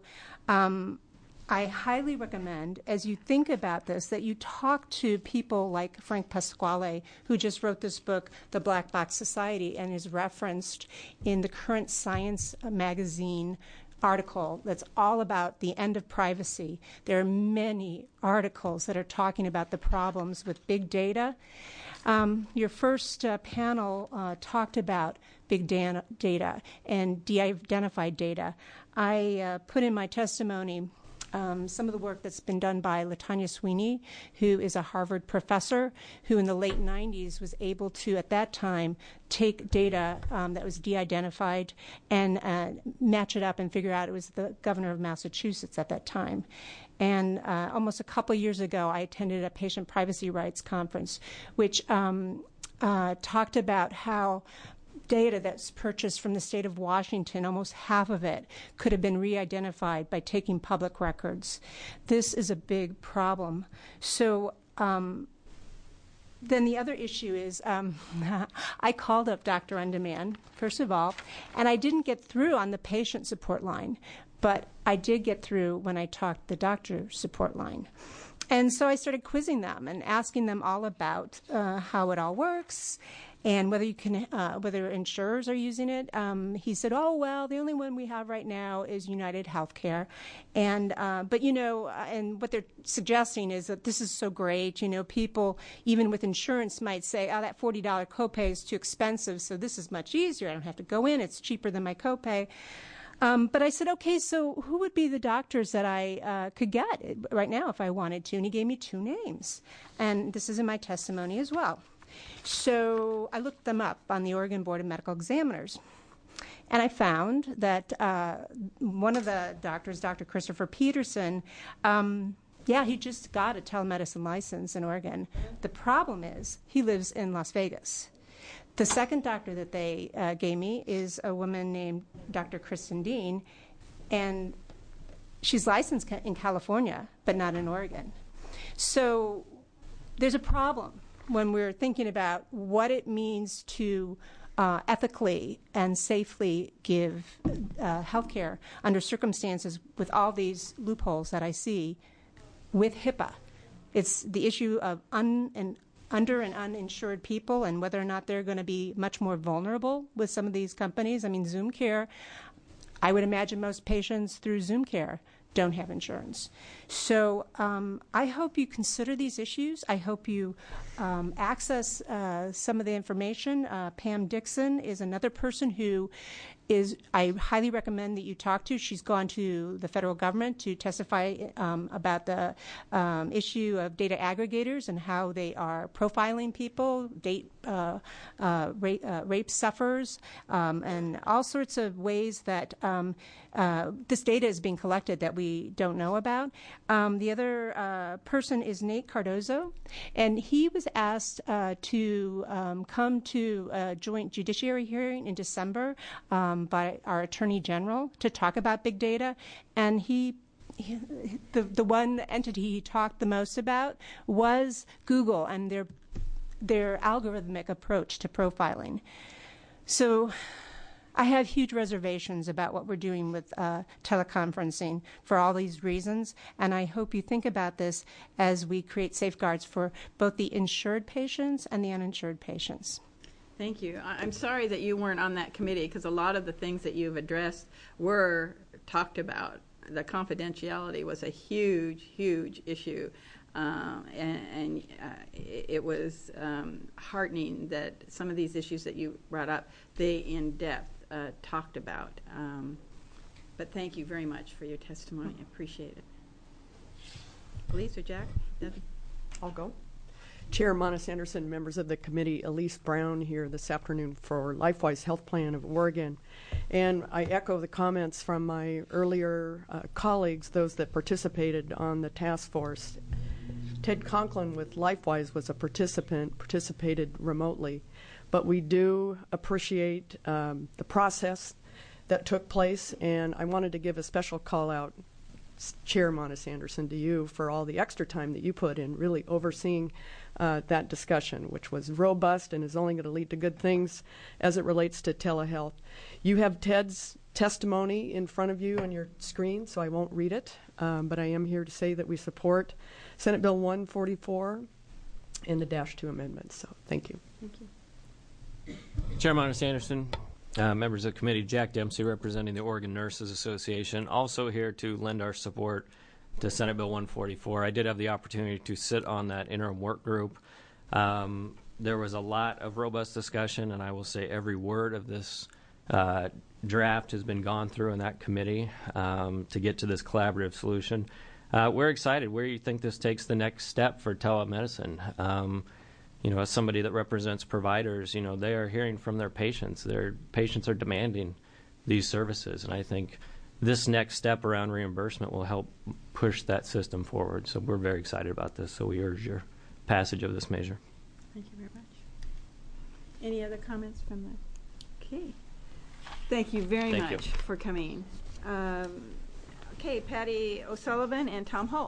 I highly recommend, as you think about this, that you talk to people like Frank Pasquale, who just wrote this book, The Black Box Society, and is referenced in the current Science magazine article that's all about the end of privacy. There are many articles that are talking about the problems with big data. Your first panel talked about big data and de-identified data. I put in my testimony some of the work that's been done by LaTanya Sweeney, who is a Harvard professor, who in the late 90s was able to, at that time, take data that was de-identified and match it up and figure out it was the governor of Massachusetts at that time. And almost a couple years ago, I attended a patient privacy rights conference, which talked about how data that's purchased from the state of Washington, almost half of it could have been re-identified by taking public records. This is a big problem. So then the other issue is I called up Doctor on Demand, first of all, and I didn't get through on the patient support line, but I did get through when I talked the doctor support line. And so I started quizzing them and asking them all about how it all works and whether you can, whether insurers are using it. He said, "Oh well, the only one we have right now is United Healthcare," and but and what they're suggesting is that this is so great. People even with insurance might say, "Oh, that $40 copay is too expensive, so this is much easier. I don't have to go in. It's cheaper than my copay." But I said, okay, so who would be the doctors that I could get right now if I wanted to? And he gave me 2 names. And this is in my testimony as well. So I looked them up on the Oregon Board of Medical Examiners. And I found that one of the doctors, Dr. Christopher Peterson, he just got a telemedicine license in Oregon. The problem is he lives in Las Vegas. The second doctor that they gave me is a woman named Dr. Kristen Dean, and she's licensed in California, but not in Oregon. So there's a problem when we're thinking about what it means to ethically and safely give health care under circumstances with all these loopholes that I see with HIPAA. It's the issue of under and uninsured people and whether or not they're going to be much more vulnerable with some of these companies. I mean, Zoom Care, I would imagine most patients through Zoom Care don't have insurance. So I hope you consider these issues. I hope you access some of the information. Pam Dixon is another person who I highly recommend that you talk to. She's gone to the federal government to testify about the issue of data aggregators and how they are profiling people, rape sufferers, and all sorts of ways that this data is being collected that we don't know about. The other person is Nate Cardozo, and he was asked to come to a joint judiciary hearing in December by our Attorney General to talk about big data, and the one entity he talked the most about was Google and their algorithmic approach to profiling. So I have huge reservations about what we're doing with teleconferencing for all these reasons, and I hope you think about this as we create safeguards for both the insured patients and the uninsured patients. Thank you. I'm sorry that you weren't on that committee, because a lot of the things that you've addressed were talked about. The confidentiality was a huge, huge issue, and it was heartening that some of these issues that you brought up, they in depth talked about. But thank you very much for your testimony. I appreciate it. Elise or Jack? I'll go. Chair Monis Anderson, members of the committee, Elise Brown here this afternoon for LifeWise Health Plan of Oregon. And I echo the comments from my earlier colleagues, those that participated on the task force. Ted Conklin with LifeWise was a participant, participated remotely. But we do appreciate the process that took place, and I wanted to give a special call out, Chair Monis Anderson, to you for all the extra time that you put in really overseeing that discussion, which was robust and is only going to lead to good things as it relates to telehealth. You have Ted's testimony in front of you on your screen, so I won't read it, but I am here to say that we support Senate Bill 144 and the -2 amendments. So thank you. Thank you. Chair Monis Anderson, members of the committee, Jack Dempsey representing the Oregon Nurses Association, also here to lend our support to Senate Bill 144. I did have the opportunity to sit on that interim work group. There was a lot of robust discussion, and I will say every word of this draft has been gone through in that committee to get to this collaborative solution. We're excited. Where do you think this takes the next step for telemedicine? As somebody that represents providers, they are hearing from their patients. Their patients are demanding these services, and I think this next step around reimbursement will help push that system forward. So we're very excited about this, so we urge your passage of this measure. Thank you very much. Any other comments from the... Okay. Thank you very much for coming. Okay, Patty O'Sullivan and Tom Holt.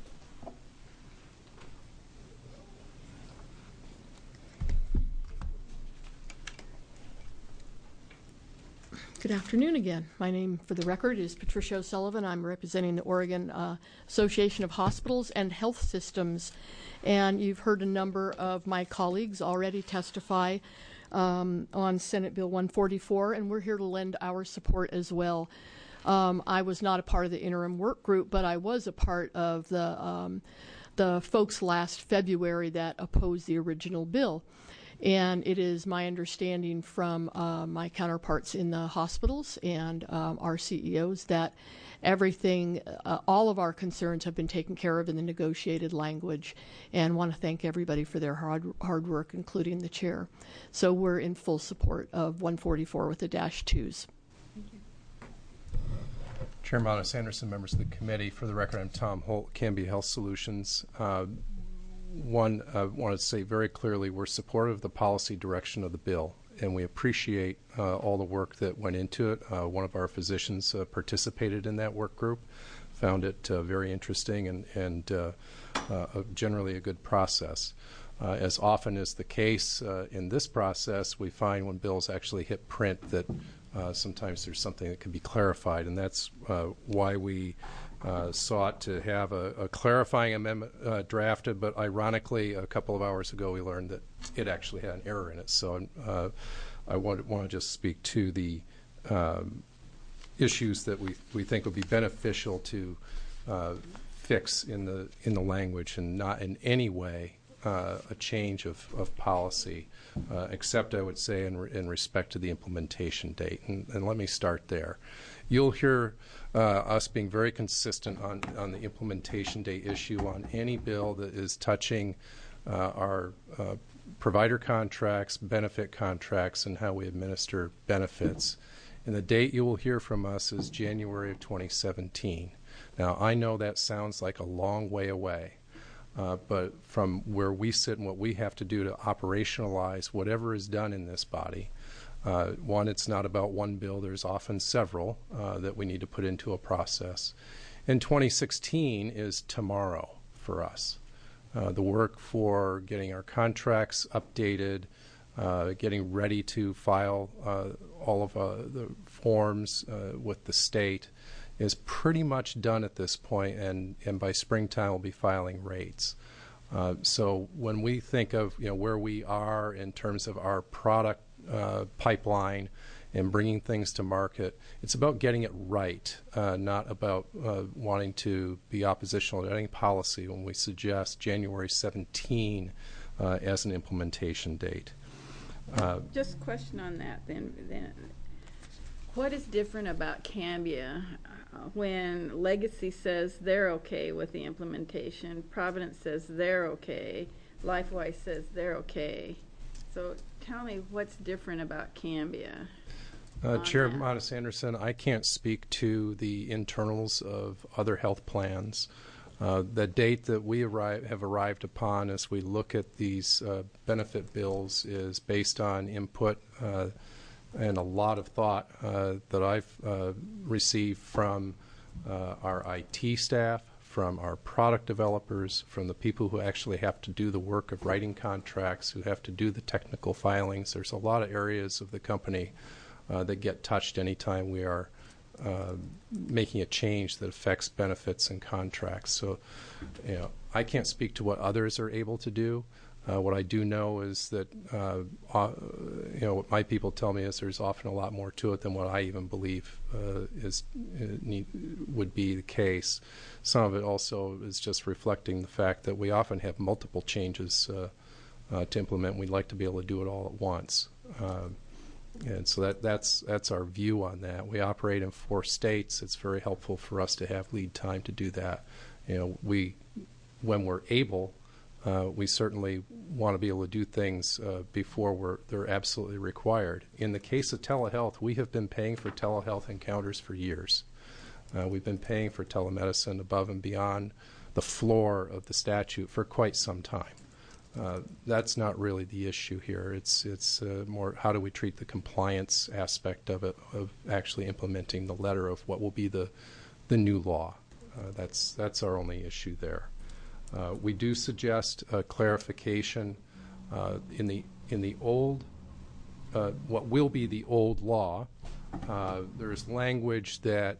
Good afternoon again. My name, for the record, is Patricia O'Sullivan. I'm representing the Oregon Association of Hospitals and Health Systems. And you've heard a number of my colleagues already testify on Senate Bill 144, and we're here to lend our support as well. I was not a part of the interim work group, but I was a part of the folks last February that opposed the original bill. And it is my understanding from my counterparts in the hospitals and our CEOs that everything, all of our concerns have been taken care of in the negotiated language, and want to thank everybody for their hard work, including the chair. So we're in full support of 144 with the -2s. Thank you. Chair Monis Anderson, members of the committee, for the record, I'm Tom Holt, Cambia Health Solutions. One, I want to say very clearly we're supportive of the policy direction of the bill, and we appreciate all the work that went into it. One of our physicians participated in that work group, found it very interesting and generally a good process. As often is the case in this process, we find when bills actually hit print that sometimes there's something that can be clarified, and that's why we sought to have a clarifying amendment drafted, but ironically, a couple of hours ago we learned that it actually had an error in it. So I want to just speak to the issues that we think would be beneficial to fix in the language, and not in any way a change of policy, except I would say in respect to the implementation date. And let me start there. You'll hear us being very consistent on the implementation date issue on any bill that is touching our provider contracts, benefit contracts, and how we administer benefits. And the date you will hear from us is January of 2017. Now, I know that sounds like a long way away, but from where we sit and what we have to do to operationalize whatever is done in this body, one, it's not about one bill. There's often several that we need to put into a process. And 2016 is tomorrow for us. The work for getting our contracts updated, getting ready to file all of the forms with the state is pretty much done at this point, and by springtime we'll be filing rates. So when we think of where we are in terms of our product pipeline and bringing things to market, it's about getting it right, not about wanting to be oppositional to any policy when we suggest January 17 as an implementation date. Just a question on that then. What is different about Cambia when Legacy says they're okay with the implementation, Providence says they're okay, LifeWise says they're okay? So tell me what's different about Cambia. Chair Modis Anderson, I can't speak to the internals of other health plans. The date that we have arrived upon as we look at these benefit bills is based on input and a lot of thought that I've received from our IT staff, from our product developers, from the people who actually have to do the work of writing contracts, who have to do the technical filings. There's a lot of areas of the company that get touched anytime we are making a change that affects benefits and contracts. So, I can't speak to what others are able to do. What I do know is that, what my people tell me is there's often a lot more to it than what I even believe would be the case. Some of it also is just reflecting the fact that we often have multiple changes to implement. We'd like to be able to do it all at once. And so that's our view on that. We operate in 4 states. It's very helpful for us to have lead time to do that. When we're able, we certainly want to be able to do things before they're absolutely required. In the case of telehealth, we have been paying for telehealth encounters for years. We've been paying for telemedicine above and beyond the floor of the statute for quite some time. That's not really the issue here. It's more how do we treat the compliance aspect of it, of actually implementing the letter of what will be the new law. That's our only issue there. We do suggest a clarification in the old, what will be the old law. There's language that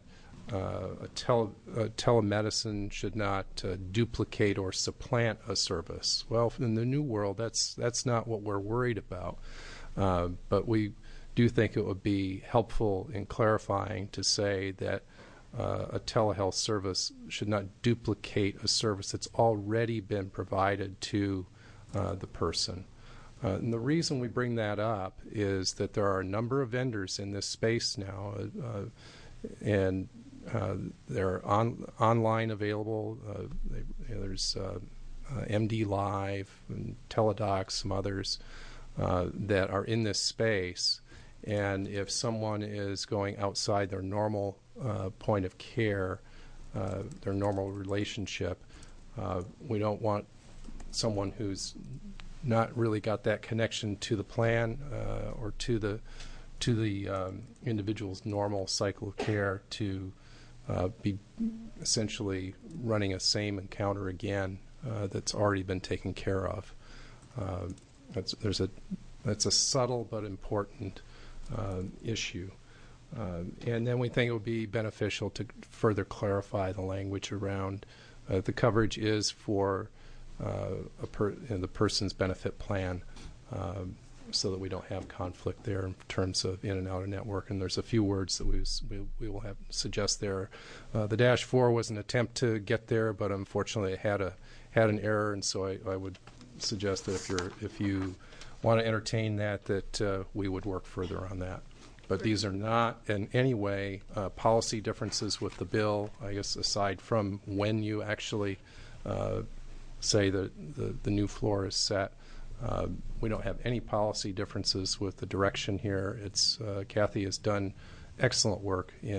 telemedicine should not duplicate or supplant a service. Well, in the new world, that's not what we're worried about. But we do think it would be helpful in clarifying to say that a telehealth service should not duplicate a service that's already been provided to the person. And the reason we bring that up is that there are a number of vendors in this space now, and they're online available. There's MD Live and Teladoc, some others that are in this space. And if someone is going outside their normal point of care, their normal relationship, we don't want someone who's not really got that connection to the plan or to the individual's normal cycle of care to be essentially running a same encounter again that's already been taken care of. That's a subtle but important issue. And then we think it would be beneficial to further clarify the language around the coverage is for the person's benefit plan, so that we don't have conflict there in terms of in and out of network. And there's a few words that we will have suggest there. The -4 was an attempt to get there, but unfortunately it had an error, and so I would suggest that if you want to entertain that we would work further on that. But these are not in any way policy differences with the bill, I guess, aside from when you actually say that the new floor is set. We don't have any policy differences with the direction here. Kathy has done excellent work in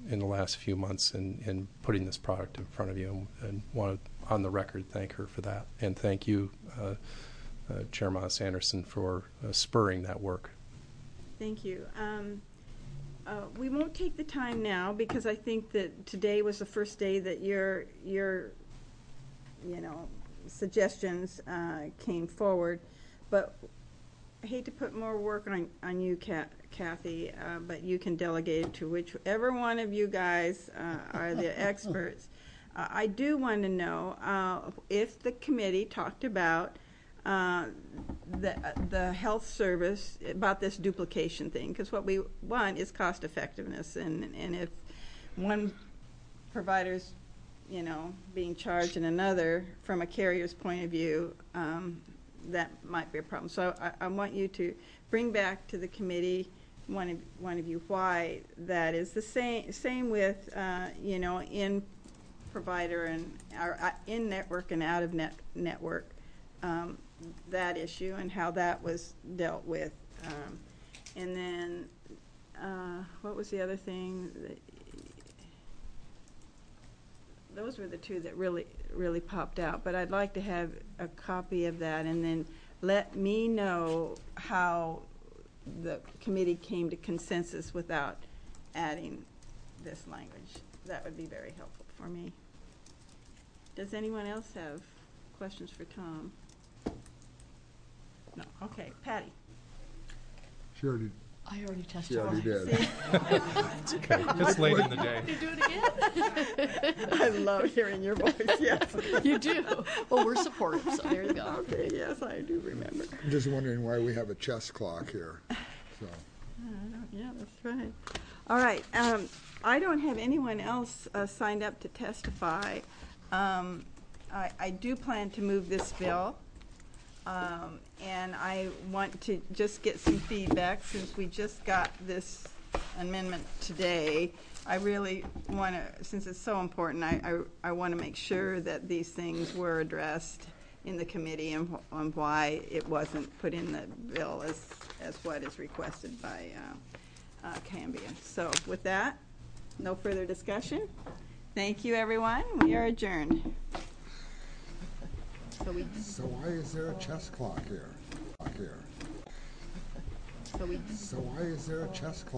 in the last few months in putting this product in front of you, and want to, on the record, thank her for that. And thank you, Chair Moss-Anderson, for spurring that work. Thank you. We won't take the time now because I think that today was the first day that your suggestions came forward. But I hate to put more work on you, Kathy, but you can delegate it to whichever one of you guys are the experts. I do want to know if the committee talked about the health service, about this duplication thing, because what we want is cost effectiveness, and if one provider's being charged in another from a carrier's point of view, that might be a problem. So I want you to bring back to the committee, one of you, why that is the same with in provider and in network and out of network, that issue and how that was dealt with. And then what was the other thing? Those were the two that really popped out. But I'd like to have a copy of that, and then let me know how the committee came to consensus without adding this language. That would be very helpful for me. Does anyone else have questions for Tom? No. Okay, Patty. She already. I already tested. She already did. It's okay. It's late in the day. You do it again? I love hearing your voice. Yes, you do. Well, we're supportive, so there you go. Okay. Yes, I do remember. I'm just wondering why we have a chess clock here. So. Yeah, that's right. All right. I don't have anyone else signed up to testify. I do plan to move this bill. And I want to just get some feedback since we just got this amendment today. I really want to, since it's so important, I want to make sure that these things were addressed in the committee and why it wasn't put in the bill as what is requested by Cambia. So with that, no further discussion. Thank you, everyone. We are adjourned. So why is there a chess clock here? So why is there a chess clock?